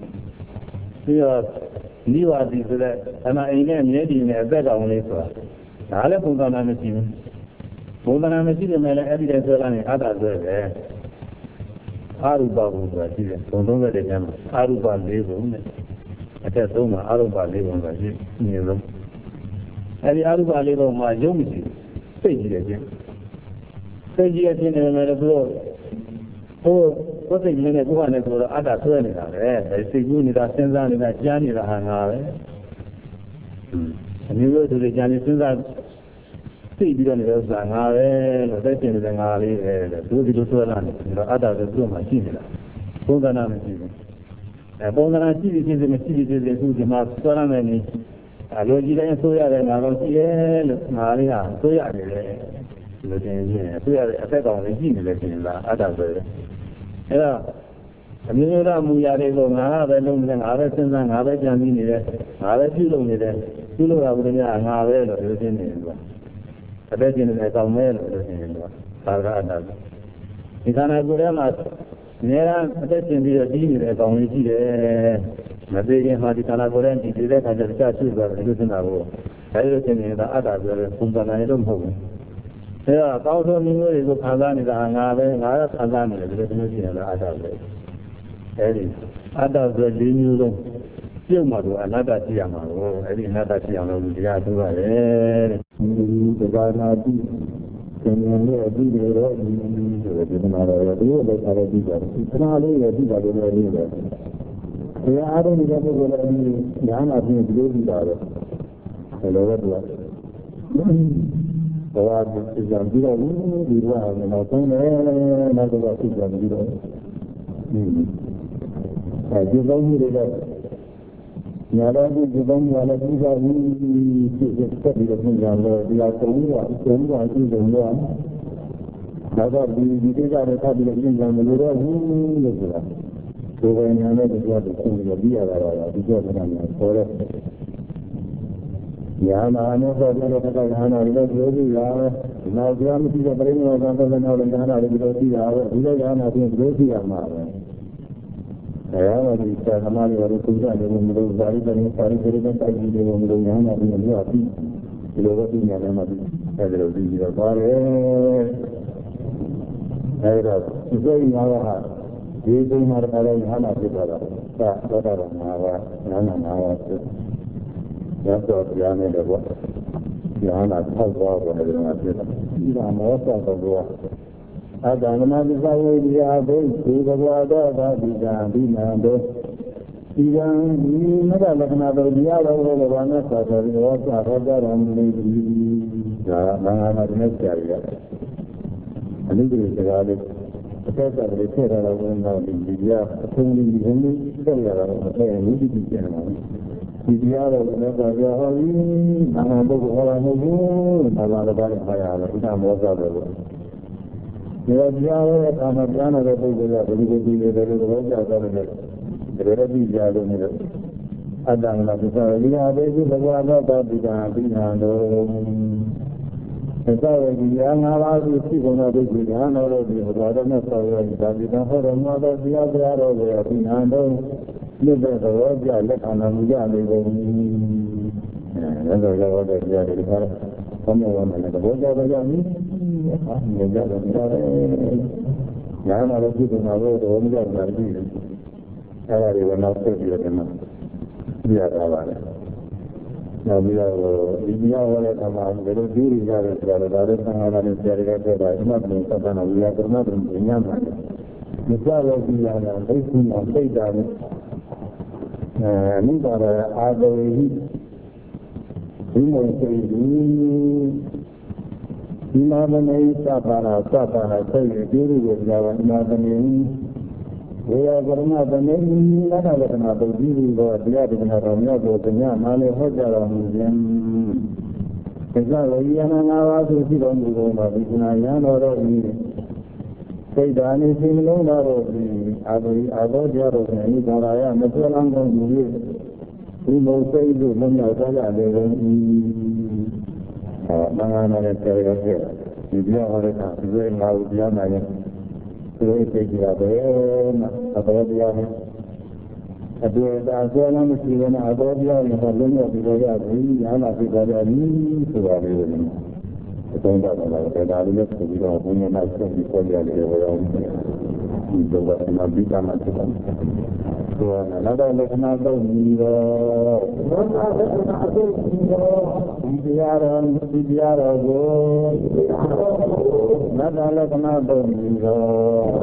Speaker 1: You are this, and I am a better only for us. I let Bundana Medina. Bundana Medina, evidence of other Aruba was here. Don't know where they can. Aruba live on it. I tell Soma, Aruba live on the near them. And the Aruba live on my young say it again. Say it in a blow. Oh, what a minute one and the other turning out there. I say, you need a sense on that Johnny the Hangare. And you go to the Johnny Sinza. See, you don't know Hangare, the second is Hangare, the two to land, the other the two machine. Bondana machine. A Bondana TV is a machine who the Mark Solamani. I don't get any Soya and I don't see Maria, Soya. The effect on the gene in the other. I mean, Muyarego, Nara, and Arasan, and Arajan, Arasilo, Sulu, and Arelo, I bet in the Calmel, Sarada. You can have good 내가 어쨌든 이제 뒤에 가운데 뒤에 나중에 하디 하나고는 뒤에 가서 자주가 그러더라고. 자유롭게 아다를 공부하는 좀 하고. 제가 가서 민요에서 가다니다 나를 나라 가다니다 그래서 여기는 아다를. 에리 아다를 리뉴로 지금도 아나다 지야마고 에리 나다 지야마고 우리가 그거래. 그가나디 그냥에 어디로 이제 나라에 어디로 가라디가 이나를 어디가 그러는데 그 아래는 이제 야나비 비로디다래 그러더라 저와 지장비로 이루어하는 어떤에 나도가 지장비로 지장비가 야라고 지장비가 지가 이 시스템이 되는 이야 공부와 이동과 나가 비디가를 타비를 진행하는 거라 그거냐면 그거도 공부가 비야가라 비교하는 거라 야나는 저기가 하나를 그러지야 나지암 지가 버리는 거는 나는 하나를 그러지야 이제 야나는 그러지야 말이야 야나는 진짜 하나를 그러지야 되는 거 자리는 사리 그리는 타이밍이 되는 거 야나는 뭐지 이러고 야나는 애들 뒤지가 바래 애들 이제 나와 이제 말하는 하나 되더라 자 저다라 나와 나나 나왔어 여섯 양에 되고 양아 탈거하고 내려가 있다. 이거 뭐였다고 아담나비 사회리아도 그거보다 비자비나도 이런 이나가 나도 리아로 가는 사람이 사람들이 자 나가는 자리야. 아니들이 제가 그때까지 세라라고 하는 리아 통일이 있어야라고 해요. 이디야로 내가 하기 나도 하라고 나도 봐야 이나 뭐가도 내가 지하에 가면은 보고야 그리고 자자는 그래도 지하로는 아담나 비사리야 되지 버가다 비자비나도 그래서 양아라고 시고나도 지하나로 비가다는 사회에 자비나 허러마다 지하자로 비나도 내가 어디에 가는 게 아니고 내가 저거를 이야기를 하러 보면은 내가 뭐가 아니 내가 그래 야나로 기도하고 온다 말이지 차라리 원하고 이러면 미안하다 나비하고 이디야원에 가면 내가 뒤리가를 들어가다를 상하는 자리가 되다 이만큼 사다나 우리가 그러면 그냥 말이야 무사하게 하면 대신만 되다는 민가의 아들이 이모들이 이마는 사바나 세계 비리고 나와 이마는 왜야 그러나더니 나가더나도 비리고 디아디나로냐고 그냥 만에 허자라는 그래서 이야나 나와서 지금 그거나 비나야노로 세이다니 신롱나로 아버지로 이 나라야 몇번 공부를 이 모세이도 뭐냐고 되는 나가나는 때가 이디야를 다 그게 나오지않아요. 그게 얘기하고 아버지야는 아버지야는 지금 아버지야는 벌렁이 비거야 이 하나 비거야니 그거를 동작하다가 대단히 그기가 보면 나중에 거기에 되어요. 이거가 나비가만 되고 그거는 나도 하나도 이거 이디야라고 나도 하나도 이거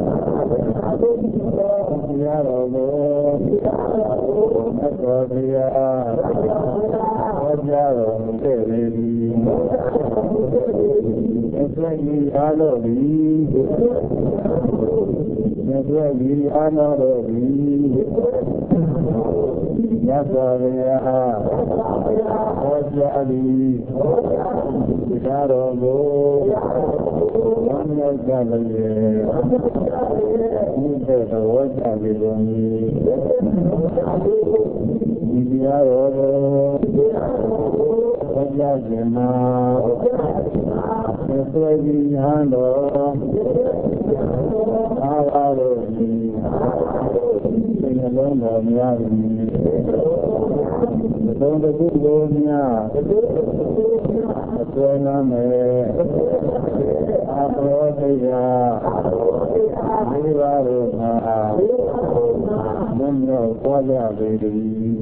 Speaker 1: 이디야라고 나도야 어디야로 되리 에스라이 아로리 에스라이 아노로리 야사리야 어자리 이다로고 원여자리에 이대로 어자리로니 이디야로 ပြခြင်းမှာဆွေကြီးဟန်တော်အားပါလို့ဒီစိတ်နှလုံးတော်များသည်သုံးတစ်ခုကိုများအစွဲနာမယ်အဘောတရားဒီပါလို့မှာမင်းတို့ပေါ်ကြပေသည်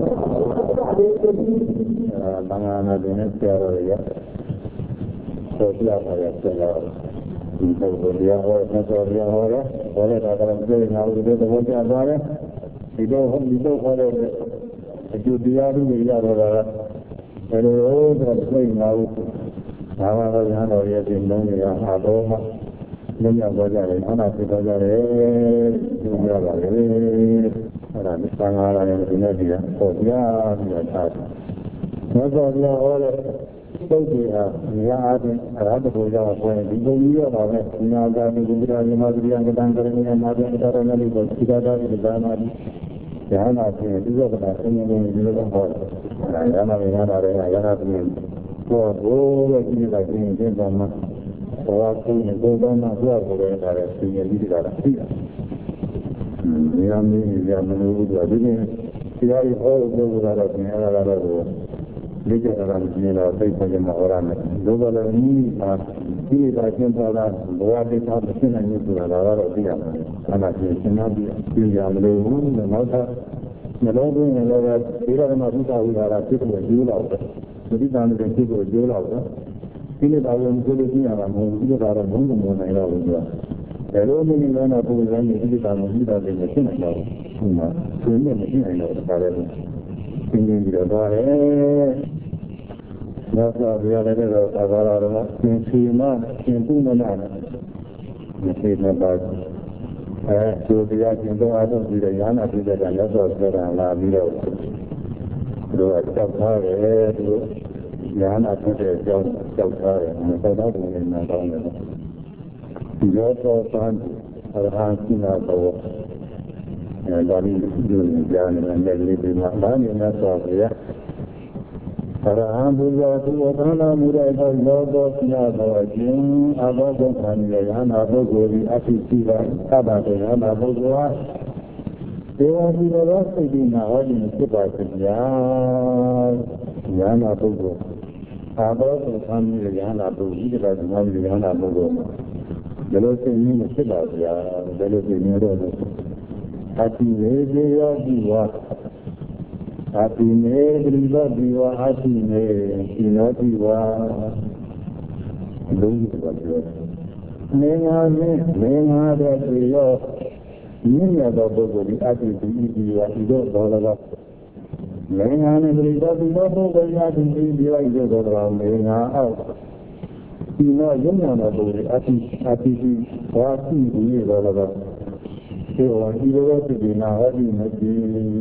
Speaker 1: ဘာငါနဲ့ဒီနေ့ပြောရရဆိုပြပါရစေတော့ဒီပုဂ္ဂိုလ်တရားဟောဆက်တော်တရားဟောတယ်ဟောတဲ့အခါကျတော့ပြေငါတို့ဒီလိုကြသွားတယ်ဒီလိုဟောတဲ့အကျိုးတရားတွေရတော့တာဘယ်လိုလဲဆိုတော့ငါတို့ဘာမှတော့ရဟန်းတော်ရဲ့ဒီလုံးတွေဟာတော့မှလုံးရသွားကြတယ်အနာဖြစ်သွားကြတယ်ဒီလိုရပါလေအဲ့ဒါသံဃာလည်းဒီနေ့ဒီကဟောပြပြီးတော့ထားတယ်ဆက်တော်တရားဟောတဲ့ပုဂ္ဂိုလ်ဟာဉာဏ်အားဖြင့်အရဟတဘုရားကိုဒီလိုကြီးရပါမယ်။ဉာဏ်သာမိဂုဏ်တရားမြတ်တရားကတန်ကြရနေမှာပြန်တော်တော်လေးကိုသိတာတာဒီသာနာဒီဉာဏ်နာဖြင့်ဒီလိုကတာဆင်းရဲနေဒီလိုတော့ဟောတယ်။ဉာဏ်နာမြင်ရတာလည်းဉာဏ်နာဖြင့်ဘောဘိုးရဲ့ဒီလိုတိုင်းကျင့်ကြမှာဘောကုန်းကိုယ်တော်မှာကြွကိုယ်လည်းတာလည်းဆင်းရဲပြီးတာသိတာ။ဉာဏ်မင်းဉာဏ်မလို့ဒီလိုဒီတရားဟောလို့ပြောတာတော့ဉာဏ်ရတာတော့ဒီကြတာကဒီလိုသိဖို့ကြမှာဟောရမယ်။လောကလည်းဒီကကျင့်သွားတာဘောတိသာမသိနိုင်ဘူးဆိုတာတော့သိရမယ်။အဲ့ဒါပြင်ရှင်းနာပြီးပြင်ရမလို့နောက်ထပ်နှလုံးသွင်းရင်လည်းဒီရကမှာဘုရားဝိဟာရဖြစ်ဖို့ကျိုးတော့တယ်။ဒီတန်တဲ့ဖြစ်ဖို့ကျိုးတော့တယ်။ဒီလိုပါဝင်ကိုလို့သိရမှာမဟုတ်ဘူး။ဒီကတော့ဘုံဘုံနိုင်တော့ဘူးဆိုတာ။ဒါလိုမျိုးလည်းတော့ပုံစံမျိုးဒီတန်ကိုပြီးတာလည်းရှင်းနိုင်တော့ဘူး။ဟုတ်မှာသူနဲ့မရှင်းနိုင်တော့ဒါလည်းရှင်းပြီးတော့သွားတယ်။နောက်တော့ပြောရတဲ့တော့သာသာတော်ကသင်္စီမသင်ပုမနာဒီစိတ်နဲ့ပါသူတရားကျင့်တော့အထုတ်ပြီးတော့ညာနာပြီးတဲ့ကလက်တော်ပြောတာလာပြီးတော့သူကကြောက်ထားတယ်သူညာနာဖြစ်တဲ့အကြောင်းကြောက်ထားတယ်မတော်တော့ဘူးလည်းမတော်ဘူးဒီတော့တော့သံအရဟံစိနာတော်ဒါလေးဒီကြားနေတယ်လေးဒီမှာဒါနေနဲ့ဆိုရအရဟံဘုရားသူဝသနာမူတဲ့သောလောကောဆရာတော်ခြင်းအဘောဂုဏ်ခံရယဟနာပုဂ္ဂိုလ်ဒီအဖြစ်ရှိတာသဗ္ဗတေယနာပုဂ္ဂိုလ်ဟာဒေဝတိတော်စိတ်ဒီနာဟောခြင်းဖြစ်ပါစေဗျာယဟနာပုဂ္ဂိုလ်အဘောဂုဏ်ခံရယဟနာပုဂ္ဂိုလ်ဒီကဓမ္မယဟနာပုဂ္ဂိုလ်ဘယ်လိုစိတ်မျိုးဖြစ်ပါဗျာဘယ်လိုစိတ်မျိုးတော့အတိဝေဇေယောတိဝါအတိနေပရိသတိဝါအတိနေဒီနောတိဝါလုံးကြီးပါပြောနေငါတဲ့ပြေရောမြင့်ရသောပုဂ္ဂိုလ်ဒီအတိဒီဝါဒီတော့တော်လည်းနေငါနဲ့ပရိသတိသောပုဂ္ဂိုလ်အတိဒီဝါဒီတော့တော်နေငါအောက်ဒီနောရုံညာသောပုဂ္ဂိုလ်အတိဝါတိဒီတော့လည်းဒီဝါဒီတော့ဒီနာဟောဒီမရှိ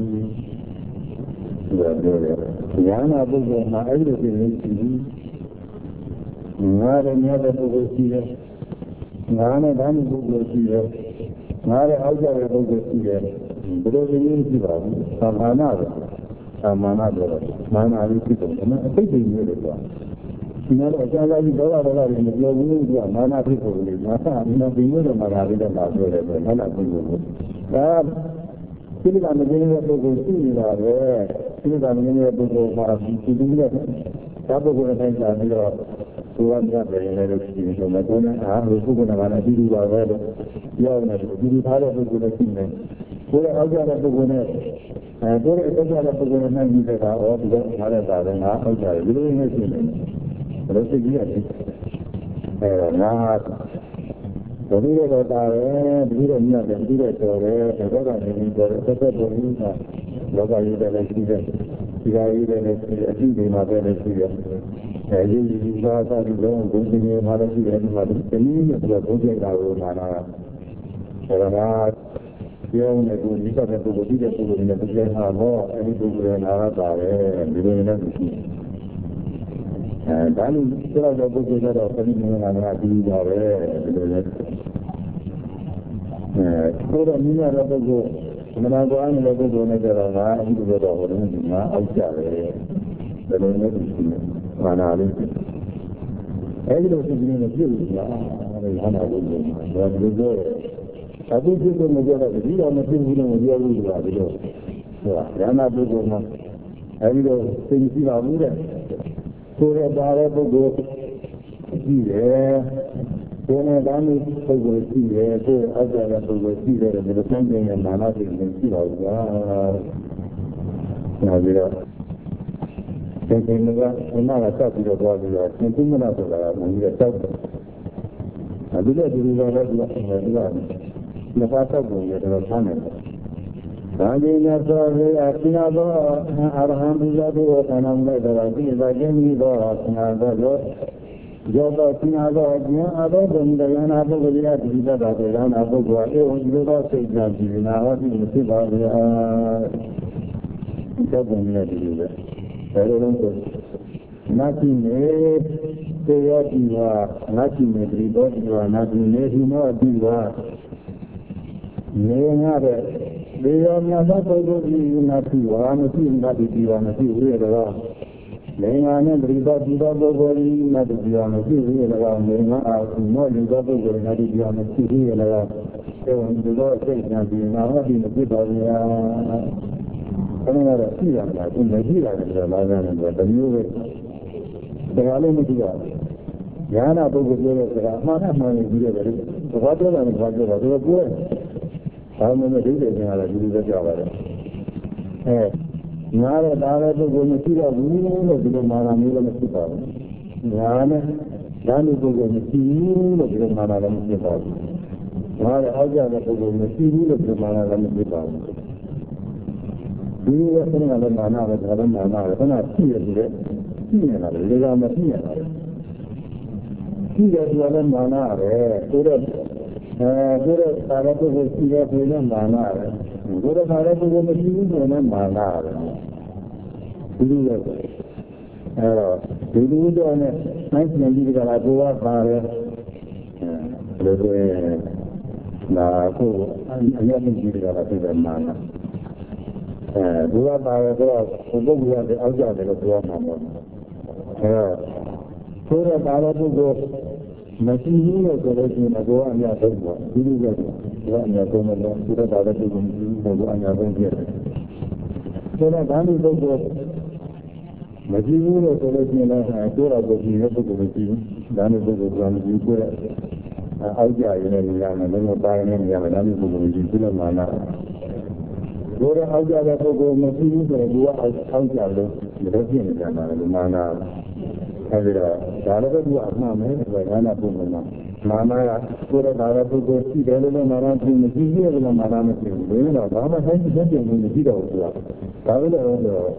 Speaker 1: ပြောတယ်ဉာဏ်ပုဂ္ဂိုလ်မှာအဲ့လိုဖြစ်နေရှိဘူးငါရဲ့မြတ်တဲ့ပုဂ္ဂိုလ်ရှိတယ်ငါနဲ့ဓမ္မပုဂ္ဂိုလ်ရှိတယ်ငါရဲ့အောက်ကျတဲ့ပုဂ္ဂိုလ်ရှိတယ်ဘယ်လိုဖြစ်နေရှိပါဘူးသာမာနပဲသာမာနတော့မာနလေးဖြစ်တယ်နော်အသိဉာဏ်မျိုးတွေပေါ့ဒီမှာတော့အကျဉ်းစားကြီးဒေါသတွေမပြောဘူးသူကမာနဖြစ်ဖို့လေငါကအင်းဒီမျိုးတော့မာနလေးတော့မပြောတယ်ပဲမာနပုဂ္ဂိုလ်ကိုဒါဒီကမင်းရဲ့ပုဂ္ဂိုလ်ရှိနေတာပဲဒီကမင်းရဲ့ပုဂ္ဂိုလ်မှာဒီလိုနဲ့ဓာတ်ပုဂ္ဂိုလ်နဲ့တိုင်းပြီးတော့သူကပြတယ်လည်းရှိနေတော့မကောင်းတဲ့အားလို့ပုဂ္ဂိုလ်ကလည်းဒီလိုပါပဲလို့ပြောနေတယ်ဒီလိုထားတဲ့ပုဂ္ဂိုလ်လည်းရှိနေကိုယ်အောက်ကြတဲ့ပုဂ္ဂိုလ်နဲ့ကိုယ်ရဲ့အောက်ကြတဲ့ပုဂ္ဂိုလ်နဲ့နိုင်ပြီးတဲ့အခါဟောဒီလိုထားတဲ့တာလည်းငါအောက်ကြတယ်ဒီလိုနဲ့ရှိနေတယ်ဘယ်လိုသိကြရလဲငါဘုရားတော်တာပဲဒီလိုမြတ်တယ်ဒီလိုတော်တယ်ဘောကနေပြီးတော့သက်သက်တော်ကြီးကလောကကြီးတယ်လည်းရှိတယ်ဒီကကြီးတယ်လည်းရှိတယ်အကြည့်တွေမှာပဲလည်းရှိတယ်အဲဒီသာသာဒီလုံးဘုရားကြီးမှာလည်းရှိတယ်ဒီမှာဒီနည်းနဲ့ဘုရားဘုရားတော်ကိုနာနာဒါကပြောနေကိုဒီကတဲ့ပုဂ္ဂိုလ်ဒီတဲ့ပုဂ္ဂိုလ်နဲ့တရားဟာတော့အဲဒီပုဂ္ဂိုလ်နဲ့နာရတာပဲဒီလိုနဲ့ရှိဒါလို့ဆိုတော့ပုဂ္ဂိုလ်ကတော့ပရိနိဗ္ဗာန်ကပြီးပါပဲဒီလိုနဲ့ဆိုတော့မိညာတဲ့ပုဂ္ဂိုလ်မနာကွာနေတဲ့ပုဂ္ဂိုလ်နဲ့ကြတော့ငါအခုတော့ဟိုတုန်းကငါအောက်ကြတယ်ဘယ်လိုလဲသိရှိနေမာနာလေးအဲဒီလိုဖြစ်နေပြုတ်လာတယ်ဟာနာလို့ဒါလိုပြောတယ်အခုဖြစ်လို့မပြောတော့ဒီတော့မဖြစ်ဘူးလို့မပြောဘူးဆိုတာဒီလိုဆိုတာဉာဏပုဂ္ဂိုလ်မှာအဲဒီလိုသိရှိပါဘူးတဲ့ကိုယ်ရဲ့ပါတဲ့ပုဂ္ဂိုလ်ရှိတယ်ကိုယ်နဲ့တန်းမှုပုဂ္ဂိုလ်ရှိတယ်ကိုယ်အောက်ကြတဲ့ပုဂ္ဂိုလ်ရှိတယ်ဒီလိုစံကျင်ရဲ့မာနတွေရှိပါဘူးကွာနောက်ပြီးတော့သင်္ကေတကဘုနာကစပ်ပြီးတော့သွားပြီးတော့သင်္ကုမနာဆိုတာကဘုန်းကြီးကတောက်တယ်အဲဒီလိုဒီလိုလည်းဒီကနှစ်ပါးတောက်ပုံရတော့ဆန်းတယ်ဒါကြည့်ရသော်လေအရှင်သောအရဟံဘုရားတို့ဆန္ဒမဲ့တော်ဒီပါခြင်းပြီးတော့ဆန္ဒတော်ရောတော့ဆန္ဒတော်ကျင်အဘောဘုံတရားနာပုဂ္ဂိုလ်ရဒီဘက်တော်တရားနာပုဂ္ဂိုလ်အေဝံဒီလိုသောစိတ်ကြည်နာဟောဒီဖြစ်ပါလေဒီတောက်ပုံရဒီလိုပဲဘယ်လိုလဲဆိုနာတိနေတေယောတိဝါနာတိနေတိဘောတိဝါနာတိနေဒီမောတိဝါနေငါတဲ့ဒေယောမြတ်သောပုဂ္ဂိုလ်ဒီနာတိဝါမရှိနာတိဒီဝါမရှိဝိရတော့နေငါနဲ့တိဘောတိသောပုဂ္ဂိုလ်ဒီနာတိဒီဝါမရှိဝိရတော့နေငါအာမောတိသောပုဂ္ဂိုလ်နာတိဒီဝါမရှိဝိရတော့အဲဝန်ဒီလိုစိတ်ညာဒီနာဟောဒီမဖြစ်ပါဘူးလားဘယ်လိုလဲရှိရမလားသူမရှိတာလည်းလာကြတယ်ဆိုတော့မျိုးပဲဒါကလည်းမရှိရဘူးဉာဏပုဂ္ဂိုလ်ပြောတဲ့စကားအမှန်နဲ့မှန်နေပြီးတော့ဒီဘာပြောတာလဲဘာပြောတာသူကပြောတယ်ဒါမှမဟုတ်ဒိဋ္ဌိကလည်းဒီလိုပဲပြောပါတယ်ငါတော့ဒါလည်းပုဂ္ဂိုလ်မရှိတော့ဘူးလို့ဒီလိုမာနမျိုးလည်းမရှိပါဘူးငါနဲ့ဒါမျိုးပုဂ္ဂိုလ်မရှိဘူးလို့ဒီလိုမာနလည်းမရှိပါဘူးငါလည်းအောက်ကျတဲ့ပုဂ္ဂိုလ်မရှိဘူးလို့ဒီလိုမာနလည်းမရှိပါဘူးဒီလိုဆင်းရဲတဲ့မာနပဲဒါလည်းမာနပဲခဏရှိရတယ်ရှိနေတာလေဒါကမရှိရတာရှိတယ်ဆိုတာလည်းမာနပဲဆိုတော့ဆိုတော့သာရပုဂ္ဂိုလ်ရှိရဆိုရင်မာနပဲဆိုတော့သာရပုဂ္ဂိုလ်မရှိဘူးဆိုရင်မာနပဲဒီလိုပဲအဲတော့ဒီလိုတော့နဲ့နိုင်ပြန်ပြီးကြတာကိုကပါတယ်လို့ဆိုရင်ဒါကိုအရင်ကကြည့်ကြတာပြတယ်မာနသူကပါတယ်ဆိုတော့ပုဂ္ဂိုလ်ရဲ့အောက်ကြတယ်လို့ပြောမှာပေါ့ဆိုတော့သာရပုဂ္ဂိုလ်မရှိဘူးလို့ဆိုလို့ရှိရင်ကိုယ်အများဆုံးပေါ့ဒီလိုပဲကိုယ်အများဆုံးလို့ဒီတော့ဒါလည်းပုဂ္ဂိုလ်မရှိဘူးကိုယ်အများဆုံးဖြစ်တယ်ဆိုတော့ဒါမျိုးပုဂ္ဂိုလ်မရှိဘူးလို့ဆိုလို့ရှိရင်လည်းကိုယ်တော်ကိုကြည့်ရပုဂ္ဂိုလ်မရှိဘူးဒါမျိုးပုဂ္ဂိုလ်ကမရှိဘူးကိုယ်အောက်ကြရင်းနဲ့နေရာမှာလည်းပါရင်းနဲ့နေရာမှာဒါမျိုးပုဂ္ဂိုလ်မရှိဘူးလို့မှန်လားကိုယ်တော်အောက်ကြတဲ့ပုဂ္ဂိုလ်မရှိဘူးဆိုရင်ကိုယ်ကအောက်ကြလို့ဒီလိုဖြစ်နေကြတာလည်းမှန်လားအဲဒီတော့ဒါလည်းပဲသူကအမှန်ပဲဆိုတော့ဉာဏ်ပုဂ္ဂိုလ်မှာမာနကကိုယ်တော်ဒါလည်းပုဂ္ဂိုလ်ရှိတယ်လို့လည်းမာနမရှိမရှိဘူးလို့မာနမရှိဘူးလေတော့ဘာမှဆိုင်တဲ့ပြင်လို့မရှိတော့ဘူးဆိုတာဒါပဲလို့ဆိုတော့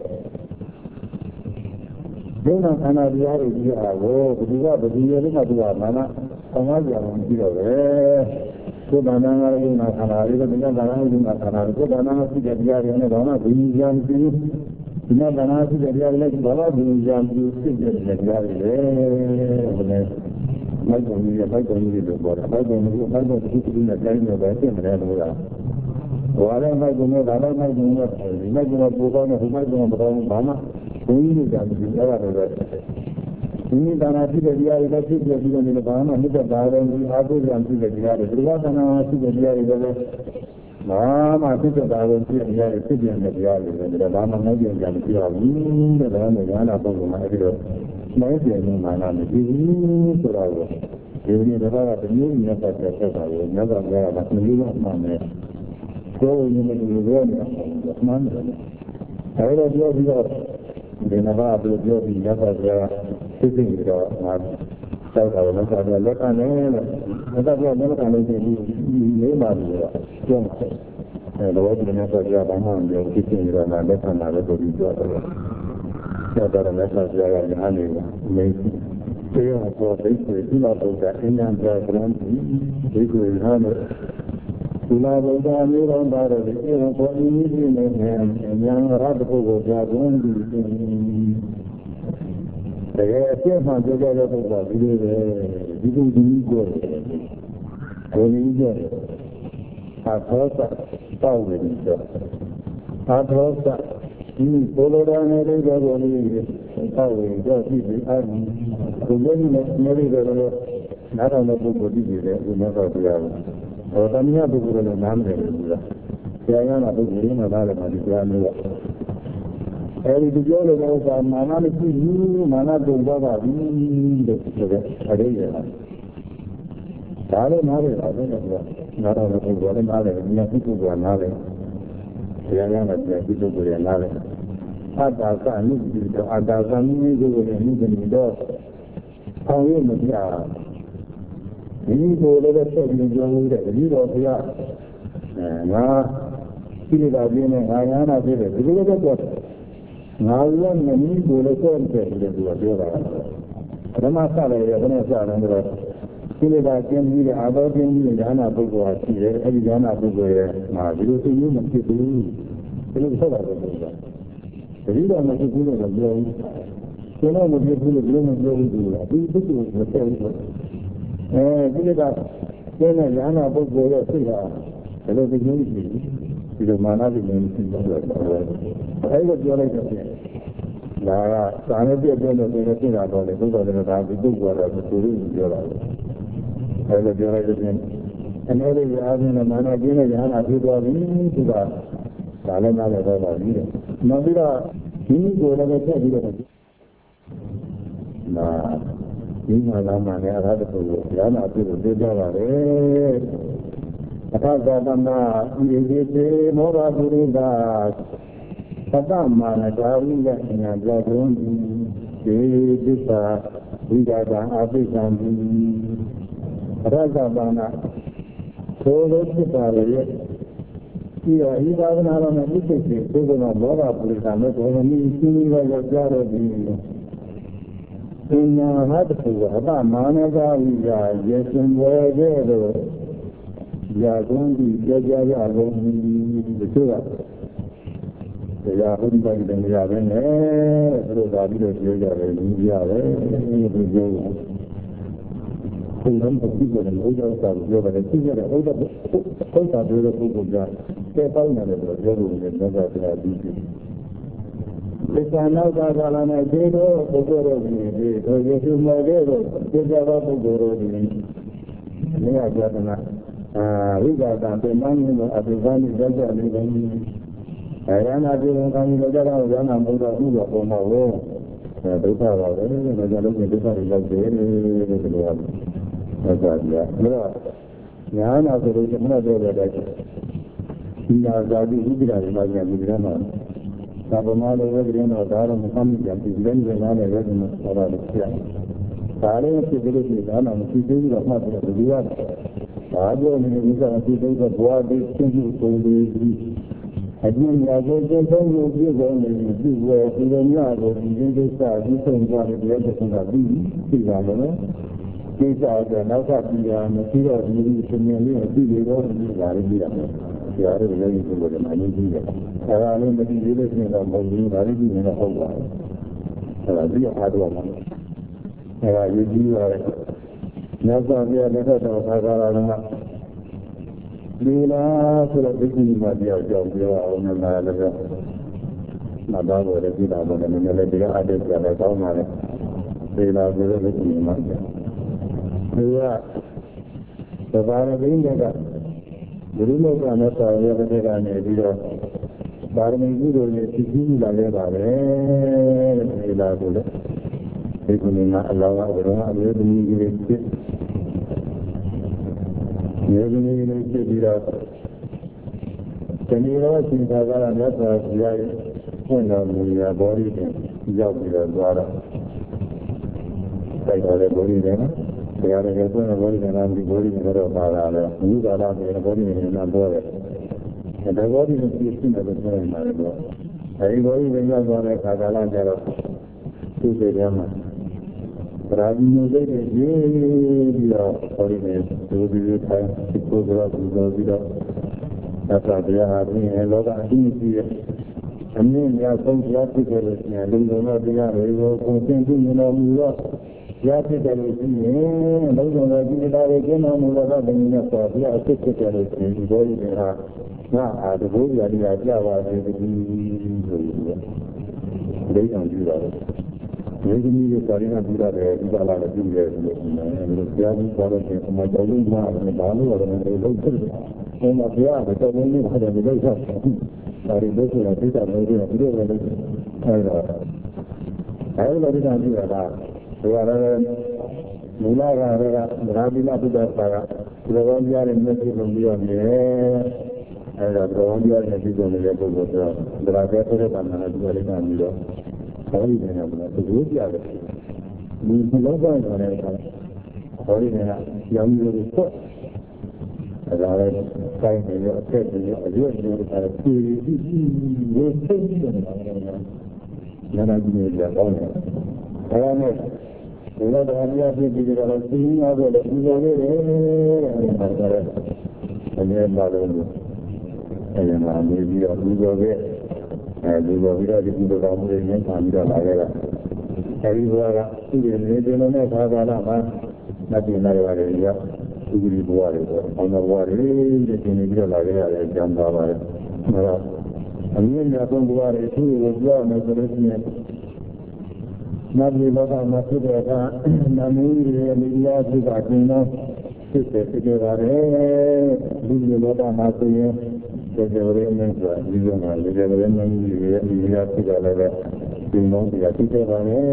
Speaker 1: ဒုက္ခခန္ဓာတရားတွေကြီးအားကိုဘယ်သူကဘယ်သူရဲ့လို့မှသူကမာနအောင်ရကြအောင်ကြည့်တော့ပဲကိုယ်တဏ္ဍာငါရုံနာခန္ဓာတွေကဒီကတဏ္ဍာရုံနာခန္ဓာတွေကိုယ်တဏ္ဍာမရှိတဲ့တရားတွေနဲ့ဘာမှဘယ်ကြီးကြမ်းမရှိဘူးဒီမှာဘာသာရှိတဲ့တရားတွေလည်းဘာသာဘုရားပြုစိတ်တဲ့တရားတွေလေဘယ်လဲမိုက်တော်ကြီးရဲ့မိုက်တော်ကြီးတွေပေါ်တာမိုက်တော်ကြီးမိုက်တော်ကြီးတူနဲ့တိုင်းနေပဲသိတယ်လို့လားဘာလဲမိုက်တော်နဲ့ဒါလည်းမိုက်တော်နဲ့ဒီမိုက်တော်ပူကောင်းတဲ့ဒီမိုက်တော်ကတော့ဘာမှဘုန်းကြီးတွေကြာပြီးအဲ့ဒါတွေပဲဒီဒါနာရှိတဲ့တရားတွေလည်းဖြစ်ပြပြီးတော့ဒီဘာမှမြတ်တာတော်ကြီးအားကိုးကြံရှိတဲ့တရားတွေဒီဝါသနာရှိတဲ့တရားတွေလည်းဘာမှဖြစ်တဲ့ကိုပြည့်ရတယ်ဖြစ်ပြတဲ့တရားတွေလည်းဒါမှမဟုတ်ပြန်ကြမပြရဘူးတဲ့ဒါနဲ့ညာနာပုံကအဲ့ဒီတော့နိုင်ပြန်နေမှလားမရှိဘူးဆိုတော့ဒီနေ့ဒါကတမျိုးနဲ့ပတ်သက်တဲ့တာကိုညကပြောတာကမျိုးကမှန်တယ်ကိုယ်ရင်းနေလို့ပြောနေတာမှန်တယ်အဲ့တော့ပြောပြီးတော့ဒီနဘာပြောပြီးညကပြောသိသိပြီးတော့ငါတောက်တာလည်းဆက်ပြီးလက်ခံနေလို့ဒါကပြောလက်ခံလို့ရှိရင်လေးပါပြီးတော့ပြောမှာလောကီနဲ့ဆက်ကြတာမှန်တယ်သိသိရတာလက်ခံတာလည်းတို့ပြောတယ်ဆက်တာလည်းဆက်ကြရတဲ့အားနေပါမင်းတရားပေါ်သိကိုဒီလိုတော့အင်းညာပြကရန်ဒီကိုဟာလို့ဒီလိုတော့မျိုးတော်တာတွေအဲပေါ်အင်းကြီးနေနေညာရတ်ဖို့ကိုကြာကုန်ပြီတကယ်အပြည့်မှပြောကြတဲ့ပုဂ္ဂိုလ်ဒီလိုပဲဒီလိုဒီကိုကိုကြီးကြအာသောစတောက်နေကြအာသောစဒီဘုလိုတော်နဲ့လေးတော်ကိုလေး how we go to the army. The women of Mary, not on the book of the we never do. Or the near book of the Namre. Diana book in another man. Every the girl of Mana, Mana, the Baba, the Arabia. Dale Mare, not on the book of the Mare, nothing to go another. Diana, the people to another. Adaka, Adaka, moving door. How you must have. You go to the second you go here. Now, see that being I am a bit. You look at what? Now, one you go to the Ramasa, and see that can be other thing Jana Bugo, every Jana Bugo, now you see you must do. It is so. The reader must be good at blowing. So now we get good at blowing. We do the same. And then a Jana Bugo, hello, the unity. The Manavi unity. I was your idea. Now, I have been able to get about the book of the I was your idea. And every having a man again, Jana Bugo to that. Salama about it. Navira, he go to the Nah, he was a man, I had to Yana to the Java. Atazana, he Mora Burida, Sadama, Daria, and Dragon, Disa, Vigada, Abisan, Razabana, so let's he doesn't have an education, so the Baba Pulitana, only see what you're gathering. In Hadapura, Managa, yes, and where they are going to get the sugar. They are home by the Yavan, so that is the number of people in Oda South Yoga, the figure of Oda Puja, step out of the Yoga and never be. If I know that I'm a day or Goro, or you do my day, they are up to Goro. They are Jatana. We got the money at the Valley Delta and I am not doing any other than I'm going to do for my own. They are looking different like they Yana the Mother Ina Zadi Hidra, Magana, Sabamala, Regrina, Daram, Hamid, is then the man a resident of our Sia. Sare civility, and she did the mother of the Ria. Sabo in the days of war, they simply told me. I mean, I was going to give only this way, even now, in this side, you think what it is in the B. These are the Naka and the Tira of the community and the road in the Arabia. They are very good in my India. I am in the village in the Arabia in the whole world. I had one. I usually never never Hagara. Lila, so that this is my dear job, you are on another. Madame, the Villa, and the Ledia, I did that at all. Lila, the the Baravin, the Rulo Canata, the other and a video. Baravin, the Tiki, the Leva, they could not allow the Can you see Hagara and that's when the body job with the water? Like the body then. They are a body and the body in the Parala. You got out the body in the body. And the body is seen as a very much. Everybody when you are going to Kagala, there are two Yama. But I know that you are foreigners to be time to go to the that's why they are having a lot of activity. And then they are some practical, and they don't know they are able to continue to Yaki and those on the again on the Lavina, we are secretary in going now at the Buddha, they don't do that. ဒီကနေ့ကစာရင်းကပြီးရတယ်ဒီကလာလည်းပြီးတယ်လို့ပြောတယ်ဘုရားကြီးပြောတဲ့အမှတော်လုံးမှာလည်းဘာလို့လဲလို့လုပ်တယ်ဘုရားဘုရားကတော့ဘုန်းကြီးကလည်းလုပ်ချက်ဒါရီလို့ဆိုတာသိတာလို့ပြောပြီးတော့လည်းအဲ့တော့အဲ့လိုဒီကနေ့ကဘုရားလည်းမူလကလည်းရာဘိလပုဒ္ဒစာကဒီလိုပြောရတဲ့မျက်စိလုံးပြီးတော့နေအဲ့တော့ဘုရားကြီးရဲ့ဒီကုန်းလေးပုဂ္ဂိုလ်ဆိုတော့ဒါကဲတဲ့တာနာဒီလိုလေးကပြီးတော့ခေါ်ရည်နေတယ်ဘုရားသူကြရတယ်ဒီလုံးပိုင်းဆိုတဲ့အခါခေါ်ရည်နေတာရောင်ရိုးတွေဆက်ဒါလည်းကိုင်းနေရအသက်တွေအရွယ်တွေကပြည်ပြီးဝေသိနေတယ်နာနာကြီးတွေကြောင်းတယ်ဒါနဲ့ဒီလိုတရားပြည့်ပြီးကြတော့သိရတော့လေဒီလိုလေးတွေအဲ့ဒါလည်းအမြဲပါလို့အဲ့ဒါမှနေပြီးတော့ဒီလိုပဲအဲဒီလိုပြီးတော့ဒီလိုကောင်းမှုတွေညှိနှိုင်းပြီးတော့လာခဲ့တာအဲဒီဘုရားကသူ့ရဲ့နေတယ်နဲ့ခါကာလမှာမတည်နေရတယ်ကြာသူကြီးဘုရားတွေပေါ့အောင်းတော်ဘုရားတွေဒီနေပြီးတော့လာခဲ့ရတယ်ကြံပါပါတယ်ဒါတော့အမြင့်မြတ်ဆုံးဘုရားတွေသူ့ကိုပြောမယ်ဆိုလို့ရှိရင်နတ်ပြည်လောကမှာဖြစ်တဲ့အခါနမင်းကြီးရဲ့မိရားဖြစ်တာကျင်းတော့ဖြစ်တယ်ဖြစ်ကြပါတယ်ဒီလိုလောကမှာဆိုရင်ကျေကျေရင်းနဲ့ဆိုဒီလိုမှာကျေကျေရင်းနဲ့ဒီရဲ့မိရားဖြစ်ကြလည်းပဲဒီလုံးတရားဖြစ်ကြပါလေ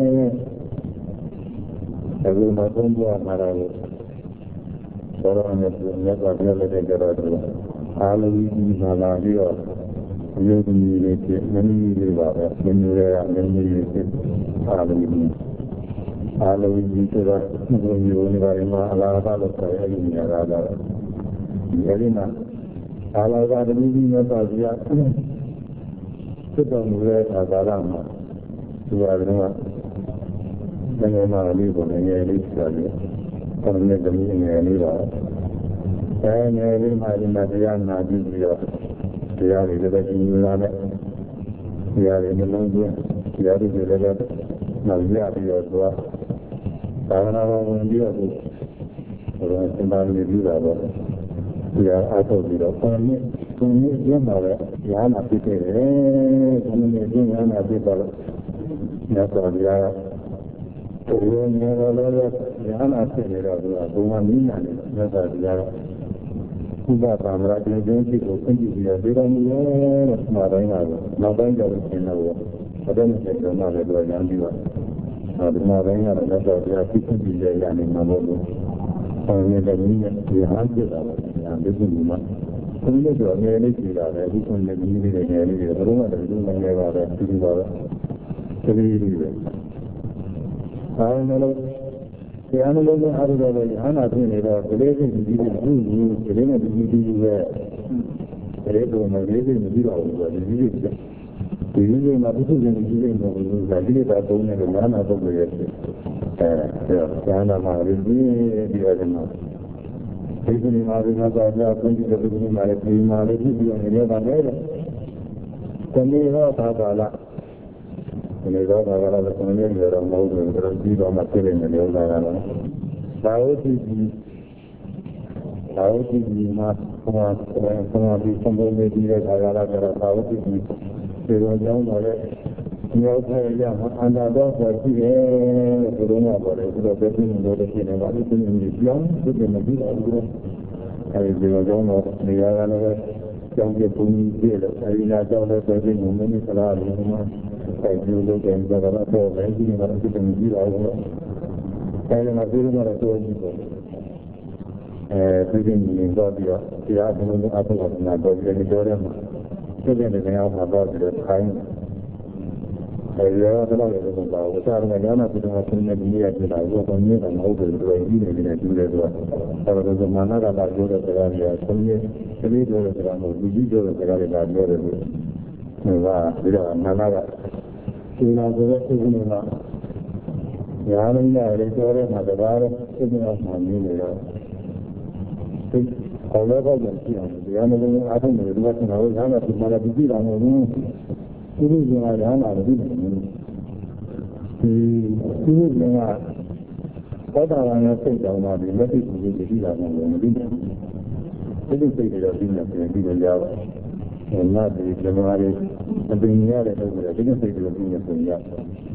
Speaker 1: အခုမှသုံးပြမှာတော့ဘောရနဲ့မြတ်စွာဘုရားလက်ထက်ကြတော့အားလုံးကြီးမှာလာပြီးတော့ရုပ်ကြီးလေးဖြစ်မင်းကြီးလေးပါပဲမင်းကြီးတွေကမင်းကြီးလေးဖြစ်အားလုံးကြီးဆိုတော့ဘုရားမျိုးနေပါရင်မှာအလားတူလို့ဆိုရည်နေရတာတော့ဒီမှာအာလာကတမိကြီးမြတ်စွာဘုရားဖြစ်တော်မူတဲ့အခါကာလမှာသူကလည်းငယ်ငယ်မှလေးကိုငယ်ငယ်လေးဆိုတယ်။အဲ့ဒီတမိငယ်လေးပါ။အဲငယ်လေးမှဒီမှာတရားနာပြီးတော့တရားတွေလည်းကြီးလာတယ်။တရားတွေနှလုံးသွင်းတရားတွေလည်းနောက်ရပြီးတော့သူကသာသနာ့ဝင်ပြီးတော့သူတော့စင်ပါလေးပြီးတာတော့တရားအားထုတ်ပြီးတော့ကိုယ်နဲ့ကျင်းပါလေညာနာဖြစ်တယ်ကိုယ်နဲ့ကျင်းညာနာဖြစ်တော့ညတော်တရားကိုယ်နဲ့လည်းညာနာဖြစ်နေတော့သူကဘုံမှာမိညာနေညတော်တရားကုသပါမရာကျင်းချင်းဖြစ်ကိုအင်ကြည့်ပြီးတော့ဒီတော်မူရဲ့တဲ့မှာတိုင်းကတော့နောက်တိုင်းကြလို့ရှင်းတော့ဘယ်တော့မှပြောမှလည်းတော့ရမ်းပြီးတော့ဒီမှာတိုင်းကတော့ညတော်တရားဖြစ်ပြီးရရနေမှာမဟုတ်ဘူးဆောင်းနေတဲ့နည်းနဲ့ဒီဟာပြတာပါညာဒီကုမမှာခုနကတော့ငယ်လေးကြည့်တာပဲဒီခုနဲ့ဒီလေးတွေငယ်လေးတွေဘယ်တော့မှတည်းငယ်ပါပဲဒီပါပဲဒီလေးတွေဆောင်းနေလို့တရားနှလုံးသွင်းအားထုတ်တော့ရဟနာဖြစ်နေတော့ဒီလေးစိတ်ကြီးကြီးဘူးဒီလေးနဲ့ဒီကြီးပဲဒီလေးကတော့မလေးစိတ်မပြီးတော့ဘူးဒီကြီးကြီးဒီကြီးမှာပုထုဇဉ်ကြီးကြီးတော့ဘူးဒါဒီလေးသာသုံးနေလို့နာနာပုဂ္ဂိုလ်ရဲ့ကျမ်းသာမှာပြီးဒီအရင်မှာဒီကနေ့မှာဒီမှာသာကြာခွင့်ပြုတဲ့ဒီကနေ့မှာလည်းဒီမှာလည်းဖြစ်ပြီးနေရတာလေ။ဒီနေ့တော့သာပါလား။ဒီနေ့တော့သာပါလားဆိုရင်လည်းတော့မဟုတ်ဘူး။ဒါပြီးတော့မှပြည့်နေတယ်လို့သာလား။သာဝတိကြီးမှာဘုရားဒီစံပုံလေးကြီးတဲ့ခါကလာတော့သာဝတိကြီးဒီလိုကြောင်းတော့လေမြောက်ထဲရမှာအန္တတော်ဆိုရှိတယ်ဒီလိုမျိုးပေါ်တယ်ဒီလိုပဲဖြစ်နေလို့ရှိနေပါလိမ့်မယ်ပြောင်းဒီလိုမပြီးတော့ဘူးအဲဒီလိုကြောင်းတော့နေရာကလည်းကြောင်းပြပုံကြီးပြည့်လို့အဲဒီနာကြောင်းလည်းပဲပြီးမင်းစလားလို့မှအဲဒီလိုလုပ်တယ်ဒါကတော့ပဲဒီမှာဒီလိုမပြီးတော့ဘူးအဲဒီမှာဒီလိုတော့တော့ကြည့်ပေါ့ဒီနေ့တော့ပြီးတော့တရားဘုံနဲ့အထုပ်ကနာတော့ဒီလိုတော့မှာဒီနေ့လည်းအောင်မှာတော့ဒီလိုခိုင်းအဲဒီတော့တော့လည်းတော့ပါဝစားရမယ်ညာနာပြည်တော်ဆင်းနေနေရကြတာဘောတော့မြင်တယ်မဟုတ်ဘူးတို့ကြီးနေနေတူတယ်တော့အဲဒါဆိုမာနကလာပြောတဲ့စကားတွေကဆင်းရဲကလေးပြောတဲ့စကားမဟုတ်လူကြီးပြောတဲ့စကားတွေလာပြောတယ်လို့ဟိုကပြီးတော့နာနာကဒီနာဆိုတဲ့စိတ်ကညာမင်းလည်းပြောတဲ့မှာတကားတော့စိတ်ကမှမြင်နေတော့စိတ်ခေါ်လည်းပေါ့ကြည့်အောင်တရားမလို့အားထုတ်နေတယ်ဒီကကျွန်တော်ညာနာပြည်မှာလည်းပြီးတာမဟုတ်ဘူးဒီလိုကရဟန္တာမသိနိုင်ဘူးဒီလိုကသောတာပန်ရဲ့စိတ်တော်မှာဒီလက်သိကိုသိတာမှလည်းမသိနိုင်ဘူးဒီစိတ်တွေတော့သိနေတယ်ဒီလိုရပါငါဒီဇမားတွေအပင်ရတဲ့တော့ဒီစိတ်တွေသိနေဆိုရ